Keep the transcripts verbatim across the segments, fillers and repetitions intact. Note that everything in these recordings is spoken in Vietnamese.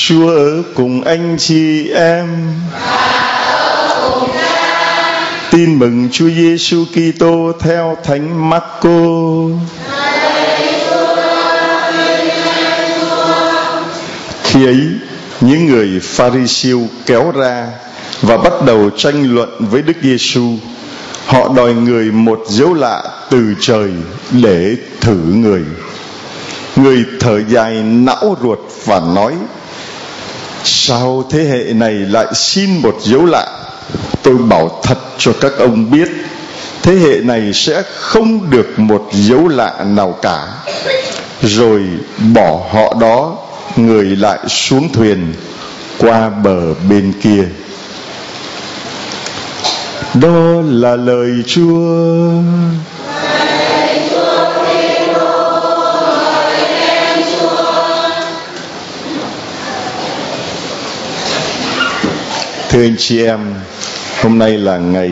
Chúa ở cùng anh chị em. Tin mừng Chúa Giêsu Kitô theo Thánh Marco. Khi ấy, những người Pha-ri-siêu kéo ra và bắt đầu tranh luận với Đức Giêsu. Họ đòi người một dấu lạ từ trời để thử người. Người thở dài não ruột và nói: sao thế hệ này lại xin một dấu lạ? Tôi bảo thật cho các ông biết, thế hệ này sẽ không được một dấu lạ nào cả. Rồi bỏ họ đó, người lại xuống thuyền qua bờ bên kia. Đó là lời Chúa. Thưa anh chị em, hôm nay là ngày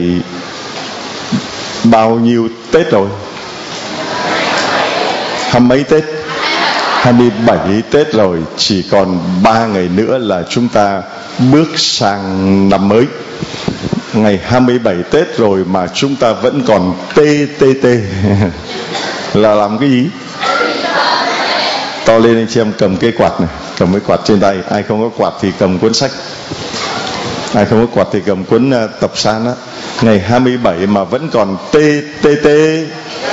bao nhiêu Tết rồi? Hai mấy Tết? hai mươi bảy Tết rồi. Chỉ còn ba ngày nữa là chúng ta bước sang năm mới. Ngày hai mươi bảy Tết rồi mà chúng ta vẫn còn tê tê tê là làm cái gì? To lên anh chị em, cầm cái quạt này, cầm cái quạt trên tay. Ai không có quạt thì cầm cuốn sách, ai không có quạt thì cầm cuốn uh, tập san á. Ngày hai mươi bảy mà vẫn còn tê tê tê.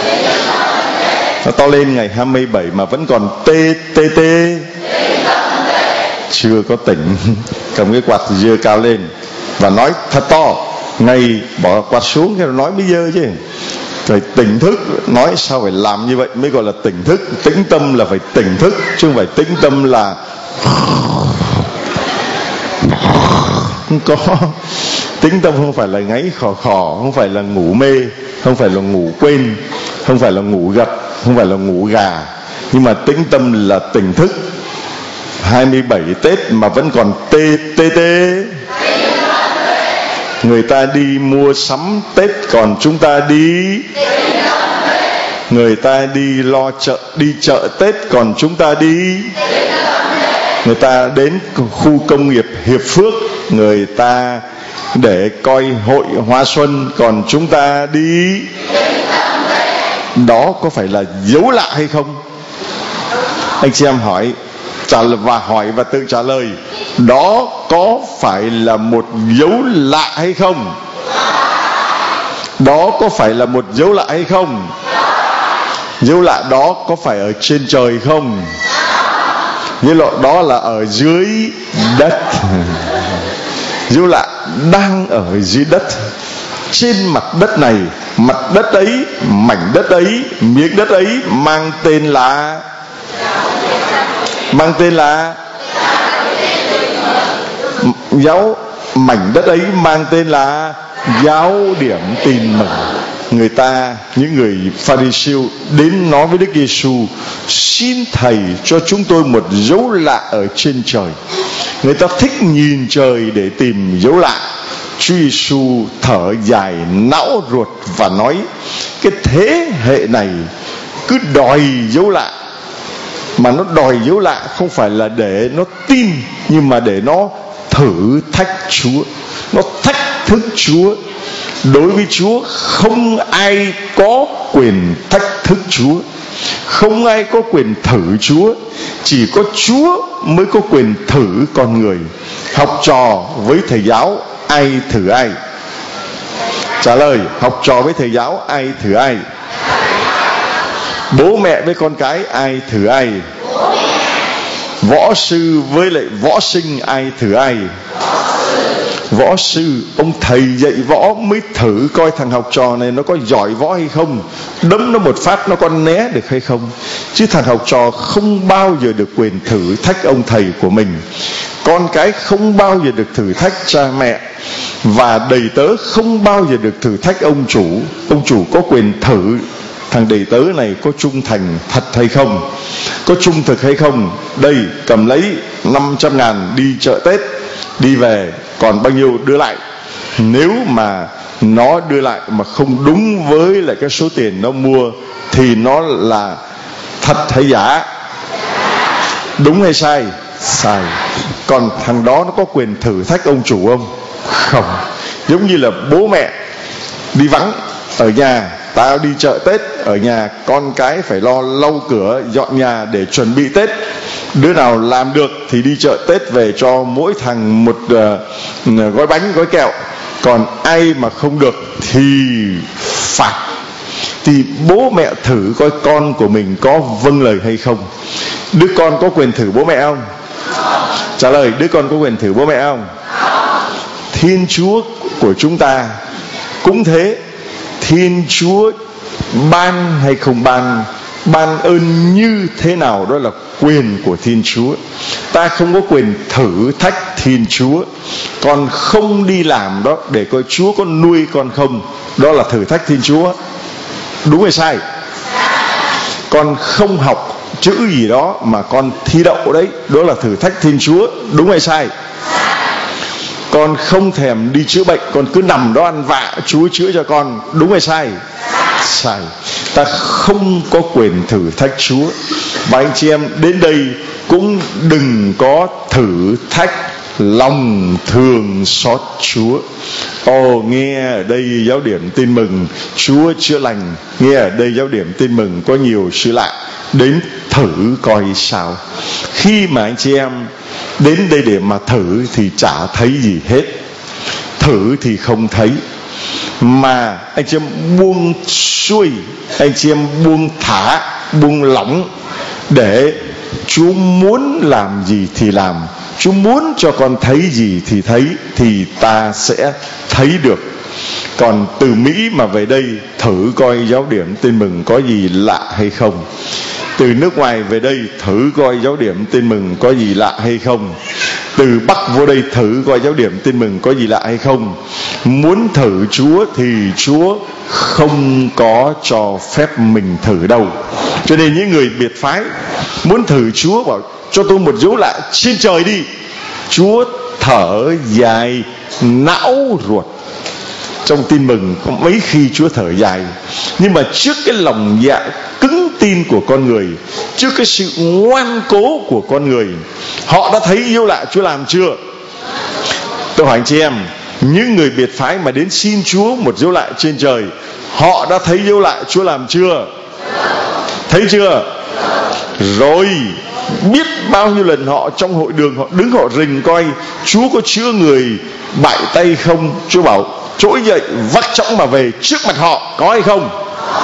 Nó to lên, ngày hai mươi bảy mà vẫn còn tê tê tê. Chưa có tỉnh. Cầm cái quạt giơ cao lên và nói thật to. Ngày bỏ quạt xuống cái nói bây giờ chứ. Phải tỉnh thức. Nói sao phải làm như vậy mới gọi là tỉnh thức. Tĩnh tâm là phải tỉnh thức, chứ không phải tĩnh tâm là không có. Tĩnh tâm không phải là ngáy khò khò, không phải là ngủ mê, không phải là ngủ quên, không phải là ngủ gật, không phải là ngủ gà. Nhưng mà tĩnh tâm là tỉnh thức. hai mươi bảy Tết mà vẫn còn tê tê tê. Người ta đi mua sắm Tết còn chúng ta đi. Người ta đi lo chợ, đi chợ Tết còn chúng ta đi. Người ta đến khu công nghiệp Hiệp Phước, người ta để coi hội hoa xuân còn chúng ta đi. Đó có phải là dấu lạ hay không? Anh chị em hỏi trả lời và hỏi và tự trả lời. Đó có phải là một dấu lạ hay không? Đó có phải là một dấu lạ hay không? Dấu lạ đó có phải ở trên trời không? Dấu lạ đó là ở dưới đất. Dấu lạ đang ở dưới đất. Trên mặt đất này, mặt đất ấy, mảnh đất ấy, miếng đất ấy mang tên là mang tên là giáo mảnh đất ấy mang tên là giáo điểm tin mừng. Người ta, những người Pha-ri-siêu đến nói với Đức Giêsu: xin thầy cho chúng tôi một dấu lạ ở trên trời. Người ta thích nhìn trời để tìm dấu lạ. Chúa Giêsu thở dài não ruột và nói: cái thế hệ này cứ đòi dấu lạ. Mà nó đòi dấu lạ không phải là để nó tin, nhưng mà để nó thử thách Chúa, nó thách thức Chúa. Đối với Chúa không ai có quyền thách thức Chúa, không ai có quyền thử Chúa. Chỉ có Chúa mới có quyền thử con người. Học trò với thầy giáo ai thử ai? Trả lời: học trò với thầy giáo ai thử ai? Bố mẹ với con cái ai thử ai? Võ sư với lại võ sinh ai thử ai? Võ sư, ông thầy dạy võ mới thử coi thằng học trò này nó có giỏi võ hay không. Đấm nó một phát nó có né được hay không. Chứ thằng học trò không bao giờ được quyền thử thách ông thầy của mình. Con cái không bao giờ được thử thách cha mẹ. Và đầy tớ không bao giờ được thử thách ông chủ. Ông chủ có quyền thử thằng đầy tớ này có trung thành thật hay không, có trung thực hay không. Đây, cầm lấy năm trăm ngàn đi chợ Tết, đi về còn bao nhiêu đưa lại. Nếu mà nó đưa lại mà không đúng với lại cái số tiền nó mua thì nó là thật hay giả, đúng hay sai? Sai. Còn thằng đó nó có quyền thử thách ông chủ không? Không. Giống như là bố mẹ đi vắng ở nhà, tao đi chợ Tết ở nhà, con cái phải lo lau cửa dọn nhà để chuẩn bị Tết. Đứa nào làm được thì đi chợ Tết về cho mỗi thằng một uh, gói bánh gói kẹo. Còn ai mà không được thì phạt. Thì bố mẹ thử coi con của mình có vâng lời hay không. Đứa con có quyền thử bố mẹ không? Trả lời, đứa con có quyền thử bố mẹ không? Thiên Chúa của chúng ta cũng thế. Thiên Chúa ban hay không ban, ban ơn như thế nào đó là quyền của Thiên Chúa. Ta không có quyền thử thách Thiên Chúa. Con không đi làm đó để coi Chúa có nuôi con không, đó là thử thách Thiên Chúa. Đúng hay sai? Con không học chữ gì đó mà con thi đậu đấy, đó là thử thách Thiên Chúa. Đúng hay sai? Con không thèm đi chữa bệnh, con cứ nằm đó ăn vạ, Chúa chữa cho con. Đúng hay sai? Sai. Ta không có quyền thử thách Chúa. Và anh chị em đến đây cũng đừng có thử thách lòng thương xót Chúa. Ồ, nghe ở đây giáo điểm tin mừng Chúa chữa lành, nghe ở đây giáo điểm tin mừng có nhiều sự lạ, đến thử coi sao. Khi mà anh chị em đến đây để mà thử thì chả thấy gì hết. Thử thì không thấy. Mà anh chị em buông xuôi, anh chị em buông thả, buông lỏng, để Chúa muốn làm gì thì làm, Chúa muốn cho con thấy gì thì thấy, thì ta sẽ thấy được. Còn từ Mỹ mà về đây thử coi giáo điểm tin mừng có gì lạ hay không. Từ nước ngoài về đây thử coi giáo điểm tin mừng có gì lạ hay không. Từ Bắc vô đây thử coi giáo điểm tin mừng có gì lạ hay không. Muốn thử Chúa thì Chúa không có cho phép mình thử đâu. Cho nên những người biệt phái muốn thử Chúa, bảo cho tôi một dấu lạ trên trời đi, Chúa thở dài não ruột. Trong tin mừng có mấy khi Chúa thở dài. Nhưng mà trước cái lòng dạ cứng tin của con người, trước cái sự ngoan cố của con người, họ đã thấy dấu lạ Chúa làm chưa? Tôi hỏi anh chị em, những người biệt phái mà đến xin Chúa một dấu lạ trên trời, họ đã thấy dấu lạ Chúa làm chưa? Thấy chưa? Rồi biết bao nhiêu lần họ trong hội đường họ đứng họ rình coi Chúa có chữa người bại tay không. Chúa bảo trỗi dậy vác chõng mà về trước mặt họ, có hay không?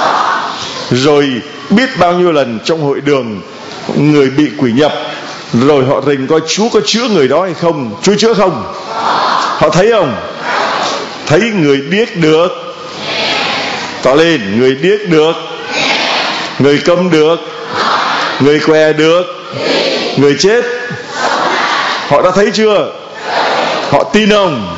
Rồi biết bao nhiêu lần trong hội đường người bị quỷ nhập, rồi họ rình coi Chúa có chữa người đó hay không. Chúa chữa không? Họ thấy không? Thấy người điếc được, tỏ lên, người điếc được, người câm được, người què được, người chết. Họ đã thấy chưa? Họ tin không?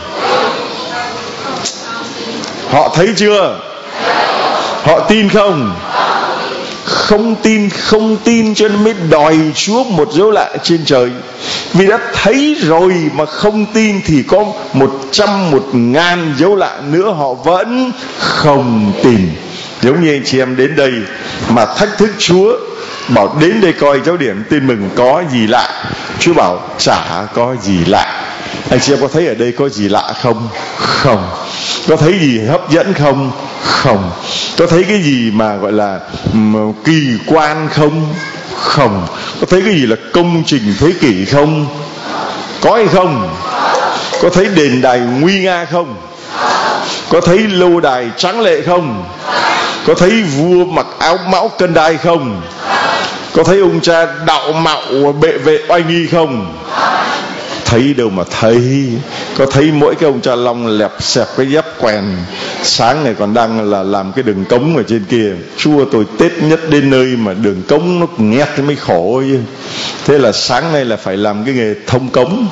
Họ thấy chưa? Họ tin không? Không tin, không tin cho nên mới đòi Chúa một dấu lạ trên trời. Vì đã thấy rồi mà không tin thì có một trăm, một ngàn dấu lạ nữa họ vẫn không tin. Giống như anh chị em đến đây mà thách thức Chúa, bảo đến đây coi giáo điểm tin mừng có gì lạ, Chúa bảo chả có gì lạ. Anh chị em có thấy ở đây có gì lạ không? Không. Có thấy gì hấp dẫn không? Không. Có thấy cái gì mà gọi là um, kỳ quan không? Không. Có thấy cái gì là công trình thế kỷ không? Có hay không? Có thấy đền đài nguy nga không? Có thấy lâu đài tráng lệ không? Có thấy vua mặc áo mão cân đai không? Có thấy ông cha đạo mạo bệ vệ oai nghi không? Thấy đâu mà thấy. Có thấy mỗi cái ông cha long lẹp xẹp cái dép quèn. Sáng này còn đang là làm cái đường cống ở trên kia. Chúa tôi Tết nhất đến nơi mà đường cống nó nghét thì mới khổ chứ. Thế là sáng nay là phải làm cái nghề thông cống.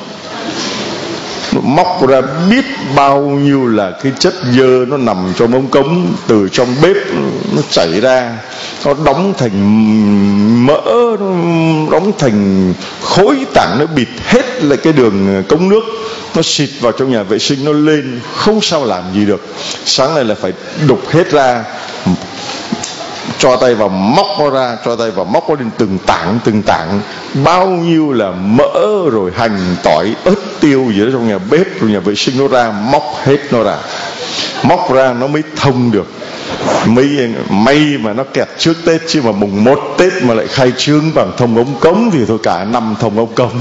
Móc ra biết bao nhiêu là cái chất dơ nó nằm trong ống cống, từ trong bếp nó chảy ra, nó đóng thành mỡ, nó đóng thành khối tảng, nó bịt hết lại cái đường cống nước, nó xịt vào trong nhà vệ sinh, nó lên không sao làm gì được. Sáng nay là phải đục hết ra, cho tay vào móc nó ra, cho tay vào móc nó lên từng tảng từng tảng, bao nhiêu là mỡ rồi hành tỏi ớt tiêu gì đó trong nhà bếp, trong nhà vệ sinh nó ra, móc hết nó ra, móc ra nó mới thông được. Mấy may mà nó kẹt trước Tết, chứ mà mùng một Tết mà lại khai trương bằng thông ống cống thì thôi cả năm thông ống cống.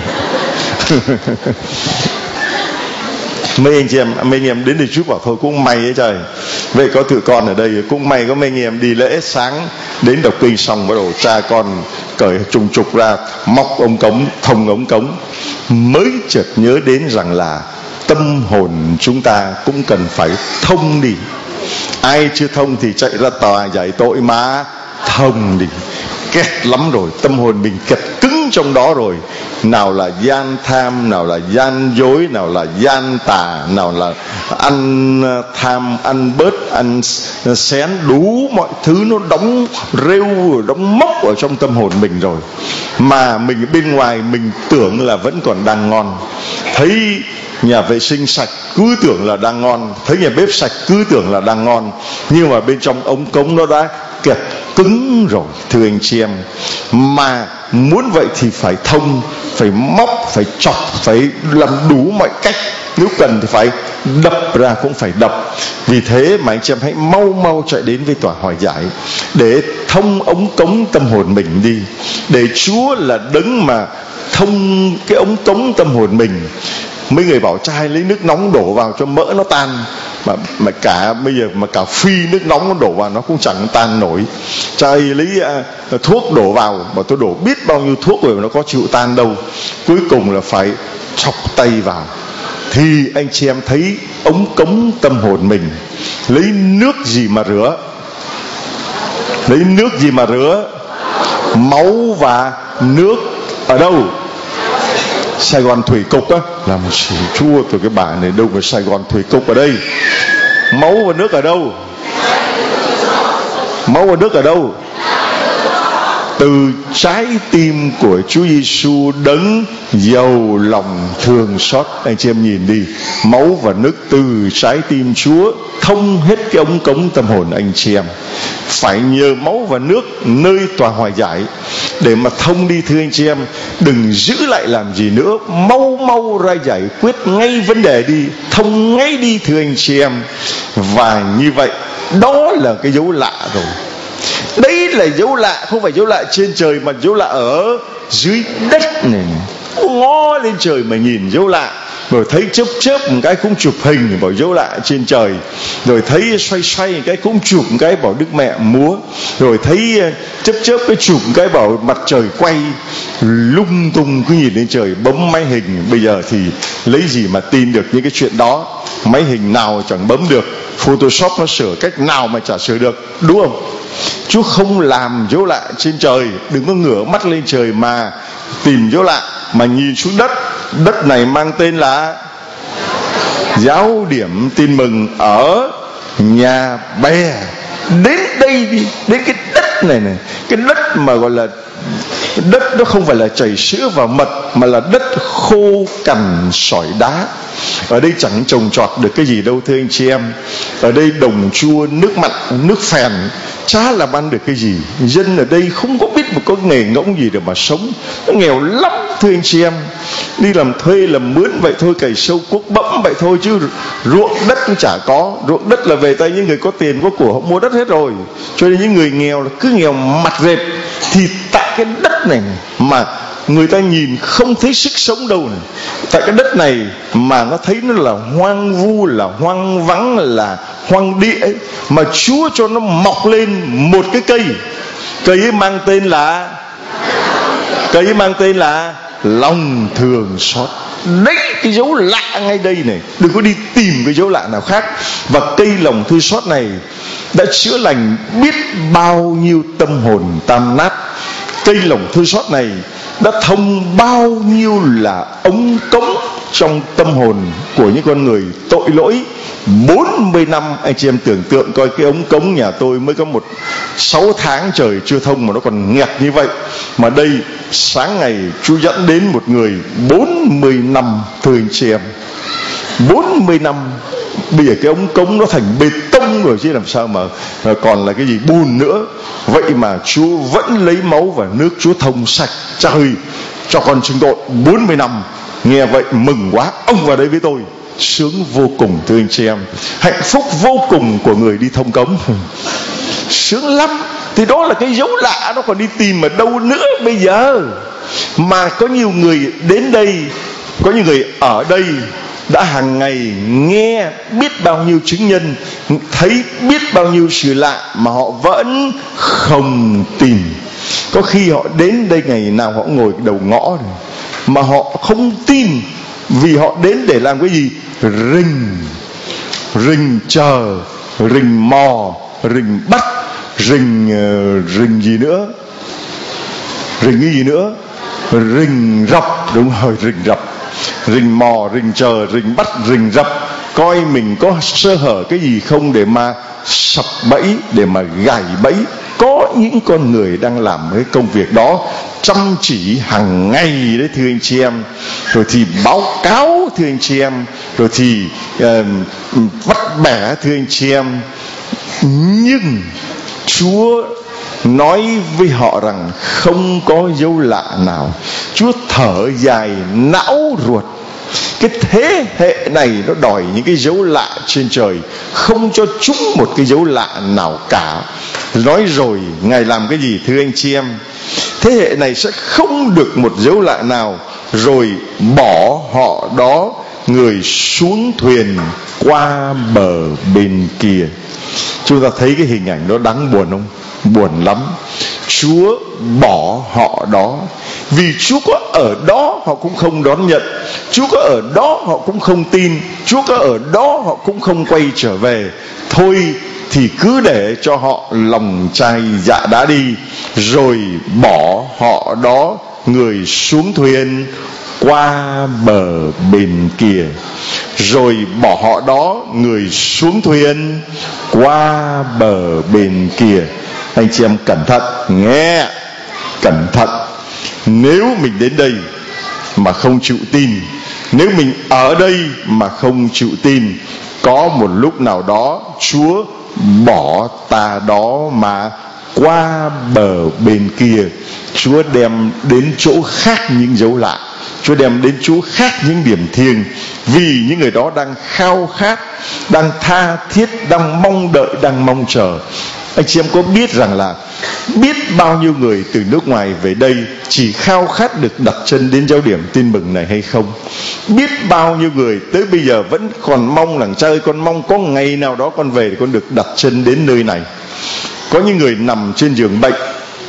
Mấy anh chị em, mấy anh em đến đây trước bảo thôi cũng may ấy trời. Vậy có tụi con ở đây cũng may, có mấy anh em đi lễ sáng đến đọc kinh xong bắt đầu cha con cởi trùng trục ra, móc ống cống, thông ống cống, mới chợt nhớ đến rằng là tâm hồn chúng ta cũng cần phải thông đi. Ai chưa thông thì chạy ra tòa giải tội mà thông đi. Kẹt lắm rồi, tâm hồn mình kẹt cứng trong đó rồi. Nào là gian tham, nào là gian dối, nào là gian tà, nào là ăn tham, ăn bớt, ăn xén, đủ mọi thứ nó đóng rêu, đóng mốc ở trong tâm hồn mình rồi. Mà mình bên ngoài mình tưởng là vẫn còn đang ngon. Thấy nhà vệ sinh sạch cứ tưởng là đang ngon, thấy nhà bếp sạch cứ tưởng là đang ngon, nhưng mà bên trong ống cống nó đã kẹt cứng rồi, thưa anh chị em. Mà muốn vậy thì phải thông, phải móc, phải chọc, phải làm đủ mọi cách. Nếu cần thì phải đập ra cũng phải đập. Vì thế mà anh chị em hãy mau mau chạy đến với tòa hòa giải để thông ống cống tâm hồn mình đi, để Chúa là đấng mà thông cái ống cống tâm hồn mình. Mấy người bảo trai lấy nước nóng đổ vào cho mỡ nó tan, mà mà cả bây giờ mà cả phi nước nóng nó đổ vào nó cũng chẳng tan nổi. Trai lấy uh, thuốc đổ vào, mà tôi đổ biết bao nhiêu thuốc rồi mà nó có chịu tan đâu. Cuối cùng là phải chọc tay vào. Thì anh chị em thấy ống cống tâm hồn mình, lấy nước gì mà rửa? Lấy nước gì mà rửa? Máu và nước. Ở đâu? Sài Gòn Thủy Cục á, làm xì chua từ cái bà này, đâu có Sài Gòn Thủy Cục ở đây. Máu và nước ở đâu? Máu và nước ở đâu? Từ trái tim của Chúa Giêsu đấng giàu lòng thương xót. Anh chị em nhìn đi, máu và nước từ trái tim Chúa thông hết cái ống cống tâm hồn anh chị em. Phải nhờ máu và nước nơi tòa hòa giải để mà thông đi, thưa anh chị em. Đừng giữ lại làm gì nữa, mau mau ra giải quyết ngay vấn đề đi, thông ngay đi, thưa anh chị em. Và như vậy đó là cái dấu lạ rồi. Đấy là dấu lạ, không phải dấu lạ trên trời mà dấu lạ ở dưới đất này. Ngó lên trời mà nhìn dấu lạ, rồi thấy chớp chớp một cái cũng chụp hình bảo dấu lạ trên trời, rồi thấy xoay xoay một cái cũng chụp một cái bảo Đức Mẹ múa, rồi thấy chớp chớp cái chụp một cái bảo mặt trời quay, lung tung cứ nhìn lên trời bấm máy hình. Bây giờ thì lấy gì mà tin được những cái chuyện đó? Máy hình nào chẳng bấm được, Photoshop nó sửa cách nào mà chả sửa được, đúng không? Chúa không làm dấu lạ trên trời. Đừng có ngửa mắt lên trời mà tìm dấu lạ, mà nhìn xuống đất. Đất này mang tên là Giáo điểm Tin Mừng ở Nhà Bè. Đến đây đi, đến cái đất này này, cái đất mà gọi là đất nó không phải là chảy sữa và mật, mà là đất khô cằn sỏi đá. Ở đây chẳng trồng trọt được cái gì đâu, thưa anh chị em. Ở đây đồng chua, nước mặn, nước phèn, chả làm ăn được cái gì. Dân ở đây không có biết một có nghề ngỗng gì để mà sống, nó nghèo lắm, thưa anh chị em. Đi làm thuê làm mướn vậy thôi, cày sâu cuốc bẫm vậy thôi, chứ ruộng đất cũng chả có. Ruộng đất là về tay những người có tiền có của, họ mua đất hết rồi. Cho nên những người nghèo là cứ nghèo mặt rệp. Thì tại cái đất này mà người ta nhìn không thấy sức sống đâu này. Tại cái đất này mà nó thấy nó là hoang vu, là hoang vắng, là hoang địa ấy, mà Chúa cho nó mọc lên một cái cây. Cây ấy mang tên là Cây ấy mang tên là lòng thương xót. Đấy, cái dấu lạ ngay đây này. Đừng có đi tìm cái dấu lạ nào khác. Và cây lòng thương xót này đã chữa lành biết bao nhiêu tâm hồn tan nát. Cây lòng thương xót này đã thông bao nhiêu là ống cống trong tâm hồn của những con người tội lỗi. Bốn mươi năm, anh chị em tưởng tượng coi, cái ống cống nhà tôi mới có một sáu tháng trời chưa thông mà nó còn nghẹt như vậy. Mà đây sáng ngày Chúa dẫn đến một người bốn mươi năm, thưa anh chị em, bốn mươi năm. Bây giờ cái ống cống nó thành bê tông sông rồi chứ làm sao mà còn là cái gì bùn nữa. Vậy mà Chúa vẫn lấy máu và nước Chúa thông sạch. Trời, cho con chứng tội bốn mươi năm. Nghe vậy mừng quá, ông vào đây với tôi. Sướng vô cùng thưa anh chị em. Hạnh phúc vô cùng của người đi thông cống. Sướng lắm. Thì đó là cái dấu lạ, nó còn đi tìm ở đâu nữa bây giờ. Mà có nhiều người đến đây, có nhiều người ở đây đã hàng ngày nghe biết bao nhiêu chứng nhân, thấy biết bao nhiêu sự lạ mà họ vẫn không tin. Có khi họ đến đây ngày nào họ ngồi đầu ngõ rồi, mà họ không tin. Vì họ đến để làm cái gì? Rình Rình chờ, rình mò, rình bắt, Rình Rình gì nữa? Rình cái gì nữa? Rình rập. Đúng rồi, rình rập. Rình mò, rình chờ, rình bắt, rình rập. Coi mình có sơ hở cái gì không để mà sập bẫy, để mà gài bẫy. Có những con người đang làm cái công việc đó chăm chỉ hàng ngày đấy thưa anh chị em. Rồi thì báo cáo thưa anh chị em. Rồi thì uh, vắt bẻ thưa anh chị em. Nhưng Chúa nói với họ rằng không có dấu lạ nào. Chúa thở dài não ruột. Cái thế hệ này nó đòi những cái dấu lạ trên trời, không cho chúng một cái dấu lạ nào cả. Nói rồi Ngài làm cái gì thưa anh chị em? Thế hệ này sẽ không được một dấu lạ nào. Rồi bỏ họ đó người xuống thuyền qua bờ bên kia. Chúng ta thấy cái hình ảnh đó đáng buồn không? Buồn lắm. Chúa bỏ họ đó. Vì Chúa có ở đó họ cũng không đón nhận. Chúa có ở đó họ cũng không tin. Chúa có ở đó họ cũng không quay trở về. Thôi thì cứ để cho họ lòng chai dạ đã đi. Rồi bỏ họ đó người xuống thuyền qua bờ bên kia. Rồi bỏ họ đó người xuống thuyền qua bờ bên kia. Anh chị em cẩn thận nghe, cẩn thận. Nếu mình đến đây mà không chịu tin, nếu mình ở đây mà không chịu tin, có một lúc nào đó Chúa bỏ ta đó mà qua bờ bên kia. Chúa đem đến chỗ khác những dấu lạ, Chúa đem đến chỗ khác những điểm thiêng. Vì những người đó đang khao khát, đang tha thiết, đang mong đợi, đang mong chờ. Anh chị em có biết rằng là biết bao nhiêu người từ nước ngoài về đây chỉ khao khát được đặt chân đến giáo điểm tin mừng này hay không? Biết bao nhiêu người tới bây giờ vẫn còn mong là cha ơi, con mong có ngày nào đó con về để con được đặt chân đến nơi này. Có những người nằm trên giường bệnh,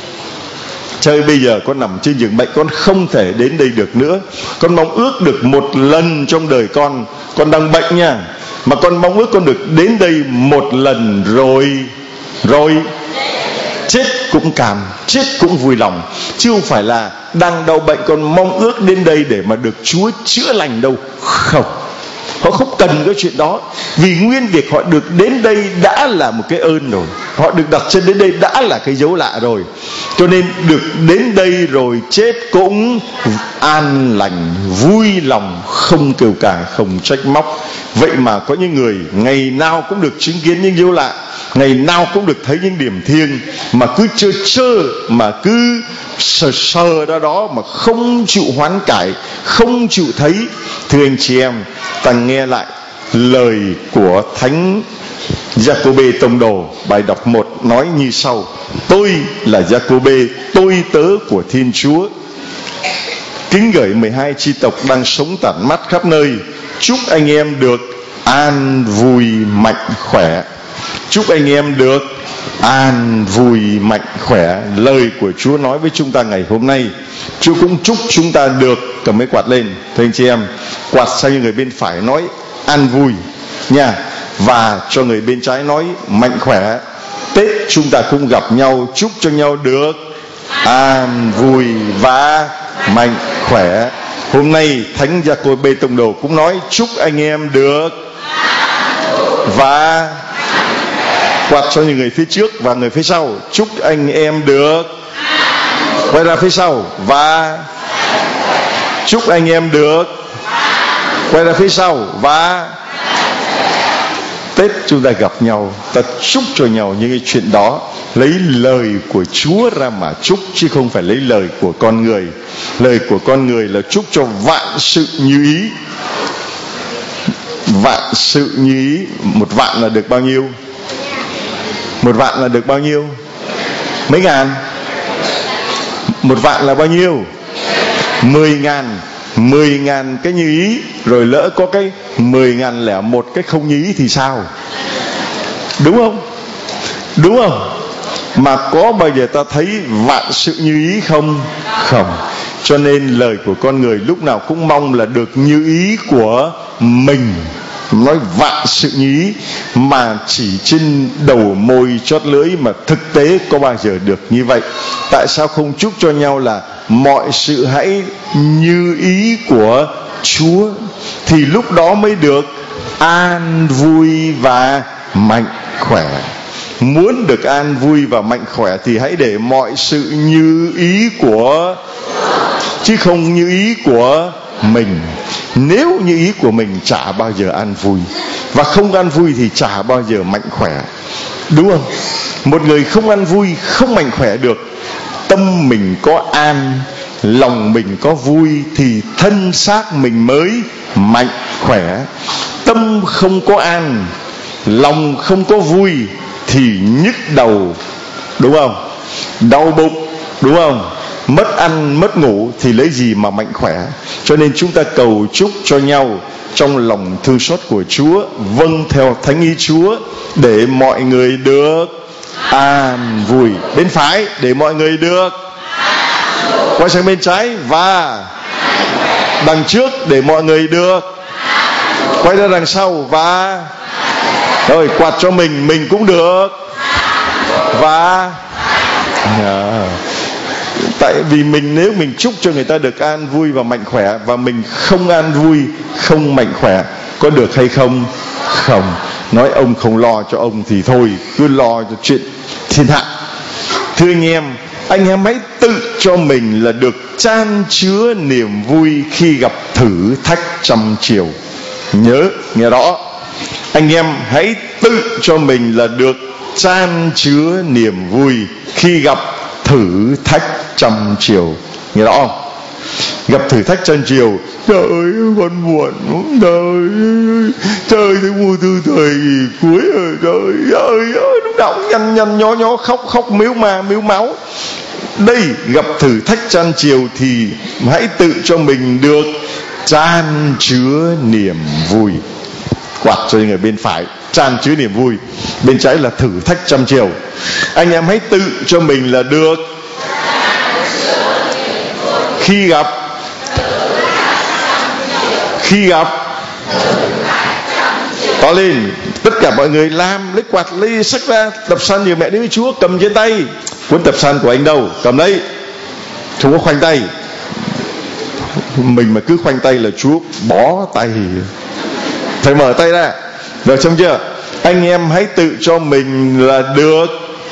cha ơi, bây giờ con nằm trên giường bệnh, con không thể đến đây được nữa. Con mong ước được một lần trong đời con, con đang bệnh nha, mà con mong ước con được đến đây một lần rồi rồi chết cũng cảm, chết cũng vui lòng. Chứ không phải là đang đau bệnh con mong ước đến đây để mà được Chúa chữa lành đâu. Không, họ không cần cái chuyện đó. Vì nguyên việc họ được đến đây đã là một cái ơn rồi, họ được đặt chân đến đây đã là cái dấu lạ rồi. Cho nên được đến đây rồi chết cũng an lành, vui lòng, không kêu ca, không trách móc. Vậy mà có những người ngày nào cũng được chứng kiến những dấu lạ, ngày nào cũng được thấy những điểm thiêng, mà cứ chơ chơ, mà cứ sờ sờ ra đó, mà không chịu hoán cải, không chịu thấy. Thưa anh chị em, ta nghe lại lời của Thánh Giacôbê Tông Đồ, bài đọc một nói như sau: tôi là Giacôbê, tôi tớ của Thiên Chúa, kính gửi mười hai chi tộc đang sống tản mát khắp nơi, chúc anh em được an vui mạnh khỏe. Chúc anh em được an vui mạnh khỏe. Lời của Chúa nói với chúng ta ngày hôm nay. Chúa cũng chúc chúng ta được, cầm mấy quạt lên thưa anh chị em, quạt sang như người bên phải nói an vui nha, và cho người bên trái nói mạnh khỏe. Tết chúng ta cũng gặp nhau, chúc cho nhau được an vui và mạnh khỏe. Hôm nay Thánh Giacôbê Tông Đồ cũng nói chúc anh em được và quạt cho những người phía trước và người phía sau, chúc anh em được. Quay ra phía sau và chúc anh em được. Quay ra phía sau và Tết chúng ta gặp nhau, ta chúc cho nhau những cái chuyện đó, lấy lời của Chúa ra mà chúc, chứ không phải lấy lời của con người. Lời của con người là chúc cho vạn sự như ý. Vạn sự như ý. Một vạn là được bao nhiêu? Một vạn là được bao nhiêu? Mấy ngàn? Một vạn là bao nhiêu? Mười ngàn. Mười ngàn cái như ý. Rồi lỡ có cái mười ngàn lẻ một cái không như ý thì sao? Đúng không? Đúng không? Mà có bao giờ ta thấy vạn sự như ý không? Không. Cho nên lời của con người lúc nào cũng mong là được như ý của mình. Nói vạn sự như ý mà chỉ trên đầu môi chót lưỡi, mà thực tế có bao giờ được như vậy? Tại sao không chúc cho nhau là mọi sự hãy như ý của Chúa? Thì lúc đó mới được an vui và mạnh khỏe. Muốn được an vui và mạnh khỏe thì hãy để mọi sự như ý của, chứ không như ý của mình. Nếu như ý của mình chả bao giờ an vui, và không an vui thì chả bao giờ mạnh khỏe. Đúng không? Một người không an vui, không mạnh khỏe được. Tâm mình có an, lòng mình có vui thì thân xác mình mới mạnh khỏe. Tâm không có an, lòng không có vui thì nhức đầu, đúng không? Đau bụng, đúng không? Mất ăn, mất ngủ thì lấy gì mà mạnh khỏe? Cho nên chúng ta cầu chúc cho nhau trong lòng thương xót của Chúa, vâng theo thánh ý Chúa, để mọi người được an vui. Bên phải, để mọi người được. Quay sang bên trái, và đằng trước để mọi người được. Quay ra đằng sau, và rồi quạt cho mình, mình cũng được. Và à, tại vì mình, nếu mình chúc cho người ta được an vui và mạnh khỏe, và mình không an vui, không mạnh khỏe, có được hay không? Không. Nói ông không lo cho ông thì thôi, cứ lo cho chuyện thiên hạ. Thưa anh em, anh em hãy tự cho mình là được chan chứa niềm vui khi gặp thử thách trăm chiều. Nhớ, nghe rõ, anh em hãy tự cho mình là được chan chứa niềm vui khi gặp thử thách trăm chiều. Nghe rõ không? Gặp thử thách trăm chiều, trời ơi con buồn, trời trời thấy mùa thu thời cuối rồi, trời ơi lúc nào cũng nhăn nhăn nhó nhó, khóc khóc mếu ma mếu máu. Đây, gặp thử thách trăm chiều thì hãy tự cho mình được chan chứa niềm vui. Quạt cho người bên phải, chan chứa niềm vui. Bên trái là thử thách trăm chiều. Anh em hãy tự cho mình là được khi gặp khi gặp to lên, tất cả mọi người làm, lấy quạt, lấy sách ra, tập san nhiều mẹ Đức Chúa cầm trên tay. Cuốn tập san của anh đâu, cầm lấy, không có khoanh tay. Mình mà cứ khoanh tay là Chúa bó tay, phải mở tay ra. Được xong chưa? Anh em hãy tự cho mình là được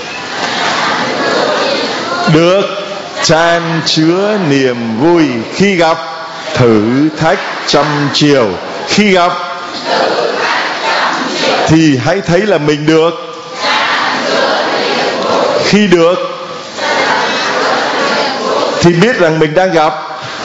được chan chứa niềm vui khi gặp thử thách trăm chiều. Khi gặp thì hãy thấy là mình được. Khi được thì biết rằng mình đang gặp.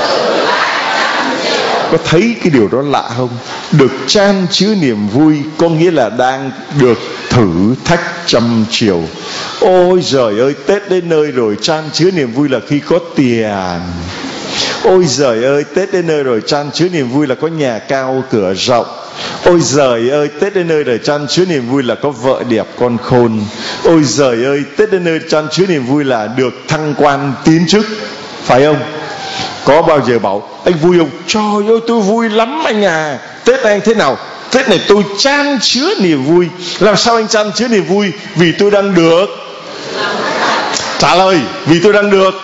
Có thấy cái điều đó lạ không? Được chan chứa niềm vui có nghĩa là đang được thử thách trăm chiều. Ôi giời ơi, Tết đến nơi rồi, chan chứa niềm vui là khi có tiền. Ôi giời ơi, Tết đến nơi rồi, chan chứa niềm vui là có nhà cao cửa rộng. Ôi giời ơi, Tết đến nơi rồi, chan chứa niềm vui là có vợ đẹp con khôn. Ôi giời ơi, Tết đến nơi chan chứa niềm vui là được thăng quan tiến chức. Phải không? Có bao giờ bảo anh vui không? Trời ơi tôi vui lắm anh à. Tết này anh thế nào? Tết này tôi chan chứa niềm vui. Làm sao anh chan chứa niềm vui? Vì tôi đang được. Trả lời, vì tôi đang được.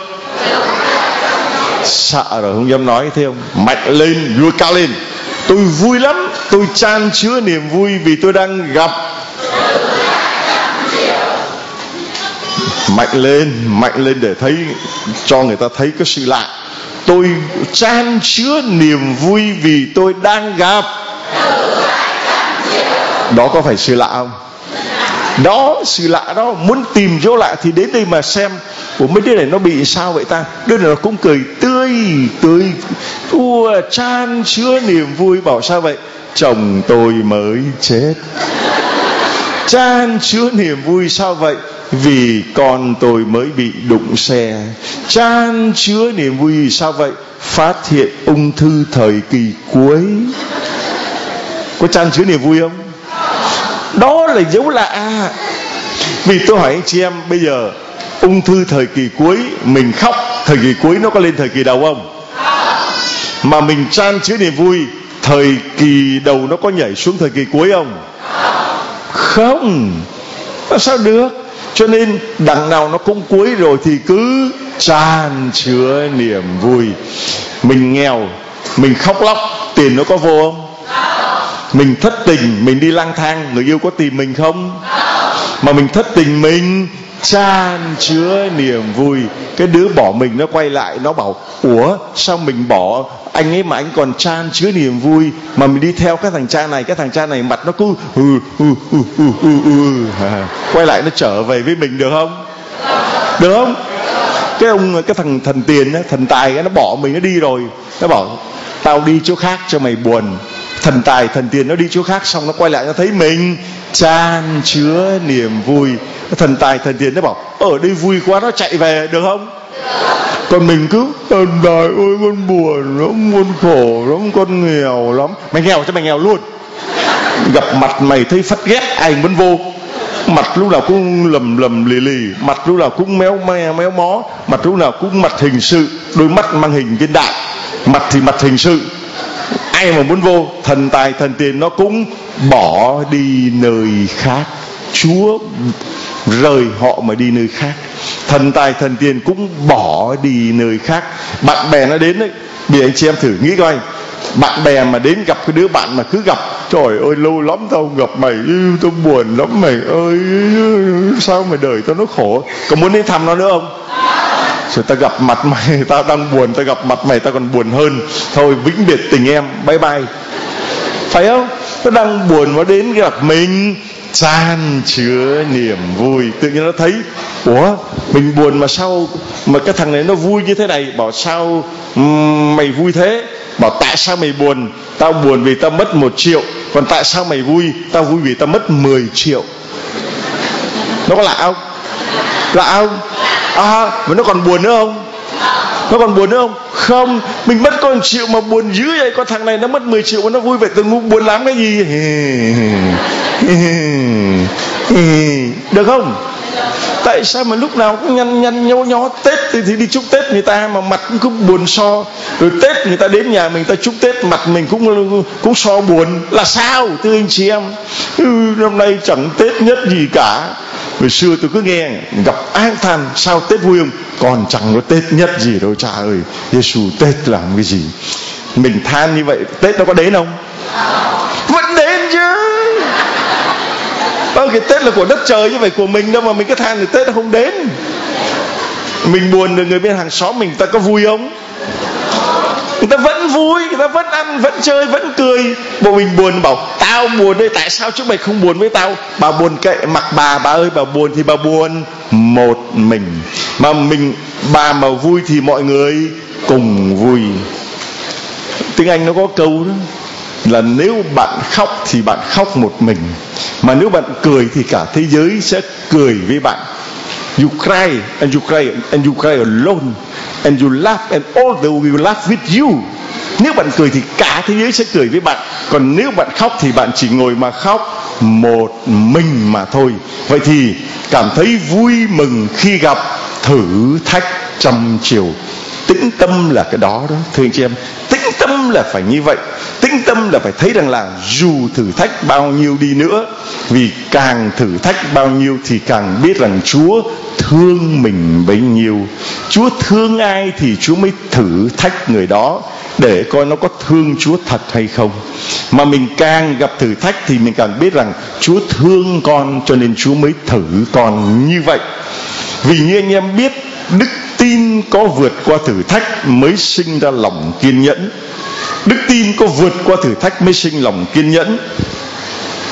Sợ rồi không dám nói, thấy không? Mạnh lên, vua cao lên. Tôi vui lắm, tôi chan chứa niềm vui vì tôi đang gặp. Mạnh lên, mạnh lên để thấy, cho người ta thấy cái sự lạ. Tôi chan chứa niềm vui vì tôi đang gặp. Đó có phải sự lạ không? Đó, sự lạ đó. Muốn tìm chỗ lạ thì đến đây mà xem. Ủa mấy đứa này nó bị sao vậy ta? Đứa này nó cũng cười tươi tươi, ua chan chứa niềm vui. Bảo sao vậy? Chồng tôi mới chết. Chan chứa niềm vui sao vậy? Vì con tôi mới bị đụng xe. Chan chứa niềm vui sao vậy? Phát hiện ung thư thời kỳ cuối. Có chan chứa niềm vui không? Đó là dấu lạ. Vì tôi hỏi anh chị em, bây giờ ung thư thời kỳ cuối mình khóc, thời kỳ cuối nó có lên thời kỳ đầu không? Mà mình chan chứa niềm vui, thời kỳ đầu nó có nhảy xuống thời kỳ cuối không? Không. Sao được? Cho nên đằng nào nó cũng cuối rồi thì cứ chan chứa niềm vui. Mình nghèo, mình khóc lóc, tiền nó có vô không? Mình thất tình, mình đi lang thang, người yêu có tìm mình không? Mà mình thất tình, mình chan chứa niềm vui. Cái đứa bỏ mình nó quay lại, nó bảo ủa sao mình bỏ anh ấy mà anh còn chan chứa niềm vui, mà mình đi theo cái thằng cha này, cái thằng cha này mặt nó cứ ừ, ừ, ừ, ừ, ừ, ừ. À, quay lại nó trở về với mình được không? Được không? Cái ông, cái thằng thần tiền, thần tài, nó bỏ mình nó đi rồi, nó bảo tao đi chỗ khác cho mày buồn. Thần tài, thần tiền nó đi chỗ khác, xong nó quay lại nó thấy mình chan chứa niềm vui. Thần tài, thần tiền nó bảo ở đây vui quá, nó chạy về được không? Còn mình cứ thần tài ơi con buồn lắm, con khổ lắm, con nghèo lắm. Mày nghèo cho mày nghèo luôn. Gặp mặt mày thấy phát ghét, ai muốn vô. Mặt lúc nào cũng lầm lầm lì lì, mặt lúc nào cũng méo me méo mó, mặt lúc nào cũng mặt hình sự, đôi mắt mang hình viên đạn, mặt thì mặt hình sự. Ai mà muốn vô, thần tài thần tiền nó cũng bỏ đi nơi khác. Chúa rời họ mà đi nơi khác. Thần tài thần tiền cũng bỏ đi nơi khác. Bạn bè nó đến đấy, bây giờ anh chị em thử nghĩ coi, bạn bè mà đến gặp cái đứa bạn mà cứ gặp, trời ơi lâu lắm tao không gặp mày, tao buồn lắm mày ơi, sao mày đời tao nó khổ. Có muốn đến thăm nó nữa không? Rồi tao gặp mặt mày, tao đang buồn, tao gặp mặt mày tao còn buồn hơn. Thôi vĩnh biệt tình em, bye bye. Phải không? Nó đang buồn nó đến gặp mình, chan chứa niềm vui. Tự nhiên nó thấy ủa mình buồn mà sao mà cái thằng này nó vui như thế này. Bảo sao mày vui thế? Bảo tại sao mày buồn? Tao buồn vì tao mất một triệu. Còn tại sao mày vui? Tao vui vì tao mất mười triệu. Nó có lạ không? Lạ không? À, mà nó còn buồn nữa không? Nó còn buồn nữa không? Không, mình mất có một triệu mà buồn dữ vậy. Con thằng này nó mất mười triệu mà nó vui vậy, tôi buồn lắm cái gì? Được không? Tại sao mà lúc nào cũng nhăn nhăn nhó nhó? Tết thì, thì đi chúc Tết người ta mà mặt cũng cứ buồn so. Rồi Tết người ta đến nhà mình ta chúc Tết, mặt mình cũng cũng so buồn. Là sao? Thưa anh chị em, ừ, năm nay chẳng Tết nhất gì cả. Hồi xưa tôi cứ nghe gặp ai than sao Tết vui không? Còn chẳng có Tết nhất gì đâu cha ơi. Giê-xu Tết làm cái gì? Mình than như vậy, Tết nó có đến không? Vẫn đến chứ. Ơ cái Tết là của đất trời chứ phải của mình đâu mà mình cứ than thì Tết nó không đến. Mình buồn rồi người bên hàng xóm mình ta có vui không? Người ta vẫn vui, người ta vẫn ăn, vẫn chơi, vẫn cười. Bộ mình buồn bảo tao buồn đây, tại sao chúng mày không buồn với tao? Bà buồn kệ mặc bà, bà ơi bà buồn thì bà buồn một mình. Mà mình bà mà vui thì mọi người cùng vui. Tiếng Anh nó có câu đó là nếu bạn khóc thì bạn khóc một mình, mà nếu bạn cười thì cả thế giới sẽ cười với bạn. You cry and you cry and you cry alone, and you laugh and all the world will laugh with you. Nếu bạn cười thì cả thế giới sẽ cười với bạn. Còn nếu bạn khóc thì bạn chỉ ngồi mà khóc một mình mà thôi. Vậy thì cảm thấy vui mừng khi gặp thử thách trăm chiều. Tĩnh tâm là cái đó đó thưa anh chị em. Tĩnh tâm là phải như vậy. Tĩnh tâm là phải thấy rằng là dù thử thách bao nhiêu đi nữa, vì càng thử thách bao nhiêu thì càng biết rằng Chúa thương mình bấy nhiêu. Chúa thương ai thì Chúa mới thử thách người đó để coi nó có thương Chúa thật hay không. Mà mình càng gặp thử thách thì mình càng biết rằng Chúa thương con, cho nên Chúa mới thử con như vậy. Vì như anh em biết, đức tin có vượt qua thử thách mới sinh ra lòng kiên nhẫn. Đức tin có vượt qua thử thách mới sinh lòng kiên nhẫn.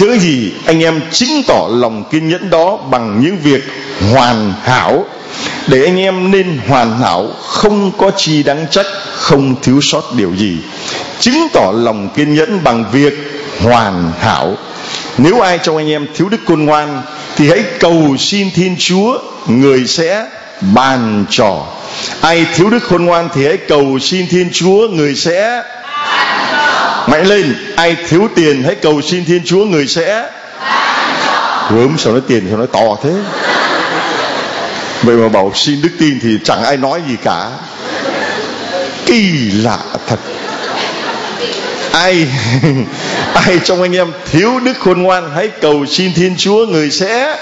chớ gì anh em chứng tỏ lòng kiên nhẫn đó bằng những việc hoàn hảo, để anh em nên hoàn hảo, không có chi đáng trách, không thiếu sót điều gì. Chứng tỏ lòng kiên nhẫn bằng việc hoàn hảo. Nếu ai trong anh em thiếu đức khôn ngoan thì hãy cầu xin Thiên Chúa, người sẽ ban cho. Ai thiếu đức khôn ngoan thì hãy cầu xin Thiên Chúa, người sẽ mạnh lên. Ai thiếu tiền hãy cầu xin Thiên Chúa, người sẽ gớm. Sao nói tiền sao nói to thế? Vậy mà bảo xin đức tin thì chẳng ai nói gì cả. Kỳ lạ thật. Ai ai trong anh em thiếu đức khôn ngoan hãy cầu xin Thiên Chúa, người sẽ.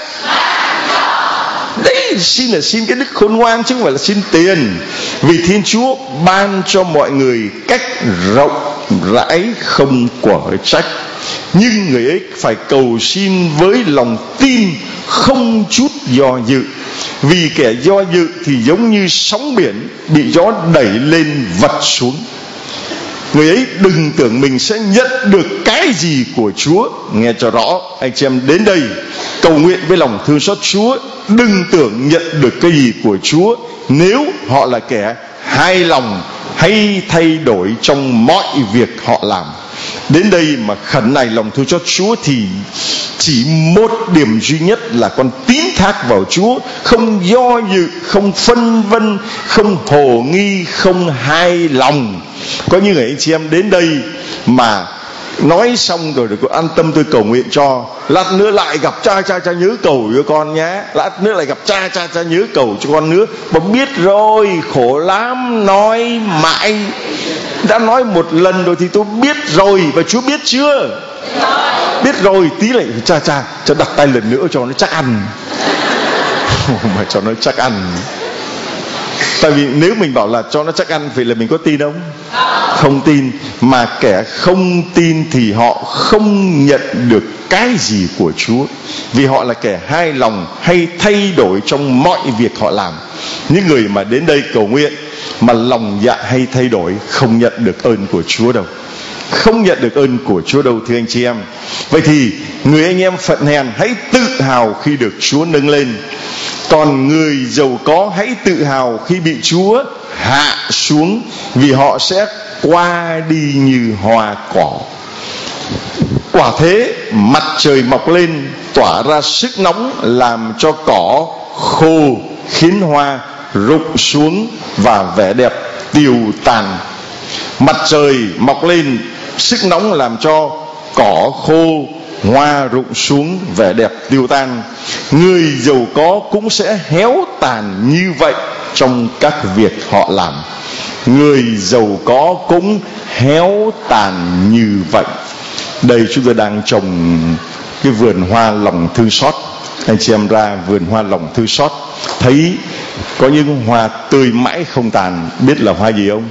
Đấy, xin là xin cái đức khôn ngoan chứ không phải là xin tiền. Vì Thiên Chúa ban cho mọi người cách rộng rãi, không quở trách. Nhưng người ấy phải cầu xin với lòng tin, không chút do dự. Vì kẻ do dự thì giống như sóng biển bị gió đẩy lên vật xuống. Người ấy đừng tưởng mình sẽ nhận được cái gì của Chúa. Nghe cho rõ, anh chị em đến đây cầu nguyện với lòng thương xót Chúa, đừng tưởng nhận được cái gì của Chúa nếu họ là kẻ hài lòng hay thay đổi trong mọi việc họ làm. Đến đây mà khẩn này lòng thương xót Chúa thì chỉ một điểm duy nhất là con tín thác vào Chúa, không do dự, không phân vân, không hồ nghi, không hài lòng. Có như người anh chị em đến đây mà nói xong rồi, được an tâm tôi cầu nguyện cho, lát nữa lại gặp cha, cha cha nhớ cầu cho con nhé, lát nữa lại gặp cha, cha cha nhớ cầu cho con nữa. Mà biết rồi, khổ lắm, nói mãi. Đã nói một lần rồi thì tôi biết rồi, và Chúa biết chưa? Biết rồi, tí lại cha cha cho đặt tay lần nữa cho nó chắc ăn. Mà cho nó chắc ăn. Tại vì nếu mình bảo là cho nó chắc ăn, vậy là mình có tin không? Không tin. Mà kẻ không tin thì họ không nhận được cái gì của Chúa, vì họ là kẻ hai lòng hay thay đổi trong mọi việc họ làm. Những người mà đến đây cầu nguyện mà lòng dạ hay thay đổi không nhận được ơn của Chúa đâu. Không nhận được ơn của Chúa đâu, thưa anh chị em. Vậy thì người anh em phận hèn hãy tự hào khi được Chúa nâng lên, còn người giàu có hãy tự hào khi bị Chúa hạ xuống, vì họ sẽ qua đi như hoa cỏ. Quả thế mặt trời mọc lên tỏa ra sức nóng, làm cho cỏ khô, khiến hoa rụng xuống và vẻ đẹp tiêu tàn. Mặt trời mọc lên, sức nóng làm cho cỏ khô, hoa rụng xuống, vẻ đẹp tiêu tan. Người giàu có cũng sẽ héo tàn như vậy trong các việc họ làm. Người giàu có cũng héo tàn như vậy. Đây chúng tôi đang trồng cái vườn hoa lòng thương xót. Anh chị em ra vườn hoa lòng thương xót, thấy có những hoa tươi mãi không tàn, biết là hoa gì không?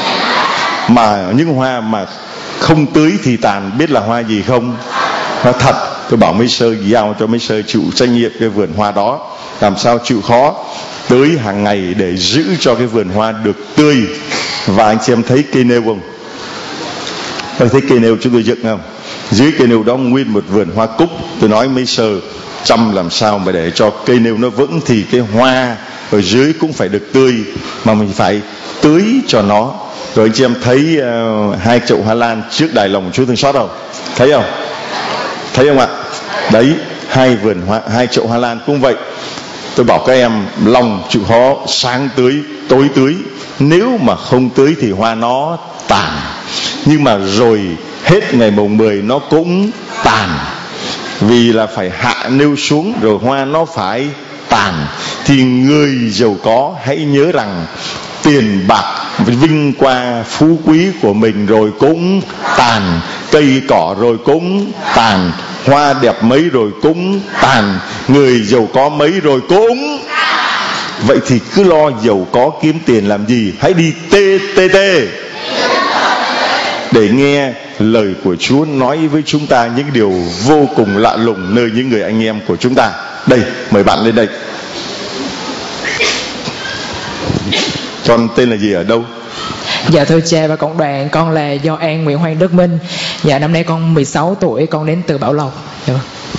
Mà những hoa mà không tưới thì tàn, biết là hoa gì không? Hoa thật. Tôi bảo mấy sơ giao cho mấy sơ chịu trách nhiệm cái vườn hoa đó, làm sao chịu khó tưới hàng ngày để giữ cho cái vườn hoa được tươi. Và anh chị em thấy cây nêu không? Tôi thấy cây nêu chúng tôi dựng không? Dưới cây nêu đó nguyên một vườn hoa cúc. Tôi nói mấy sơ chăm làm sao mà để cho cây nêu nó vững thì cái hoa ở dưới cũng phải được tươi, mà mình phải tưới cho nó. Rồi anh chị em thấy uh, hai chậu hoa lan trước đài lòng Chúa thương xót không? Thấy không? Thấy không ạ? Đấy, hai vườn hoa, hai chậu hoa lan cũng vậy. Tôi bảo các em lòng chịu khó sáng tưới, tối tưới. Nếu mà không tưới thì hoa nó tàn. Nhưng mà rồi hết ngày mùng mười nó cũng tàn, vì là phải hạ nêu xuống rồi hoa nó phải tàn. Thì người giàu có hãy nhớ rằng tiền bạc vinh qua phú quý của mình rồi cũng tàn, cây cỏ rồi cũng tàn, hoa đẹp mấy rồi cũng tàn, người giàu có mấy rồi cũng. Vậy thì cứ lo giàu có kiếm tiền làm gì, hãy đi tê tê tê để nghe lời của Chúa nói với chúng ta những điều vô cùng lạ lùng nơi những người anh em của chúng ta. Đây, mời bạn lên đây. Con tên là gì, ở đâu? Dạ thưa cha và cộng đoàn, con là Do An Nguyễn Hoàng Đức Minh. Dạ năm nay con mười sáu tuổi, con đến từ Bảo Lộc. Dạ.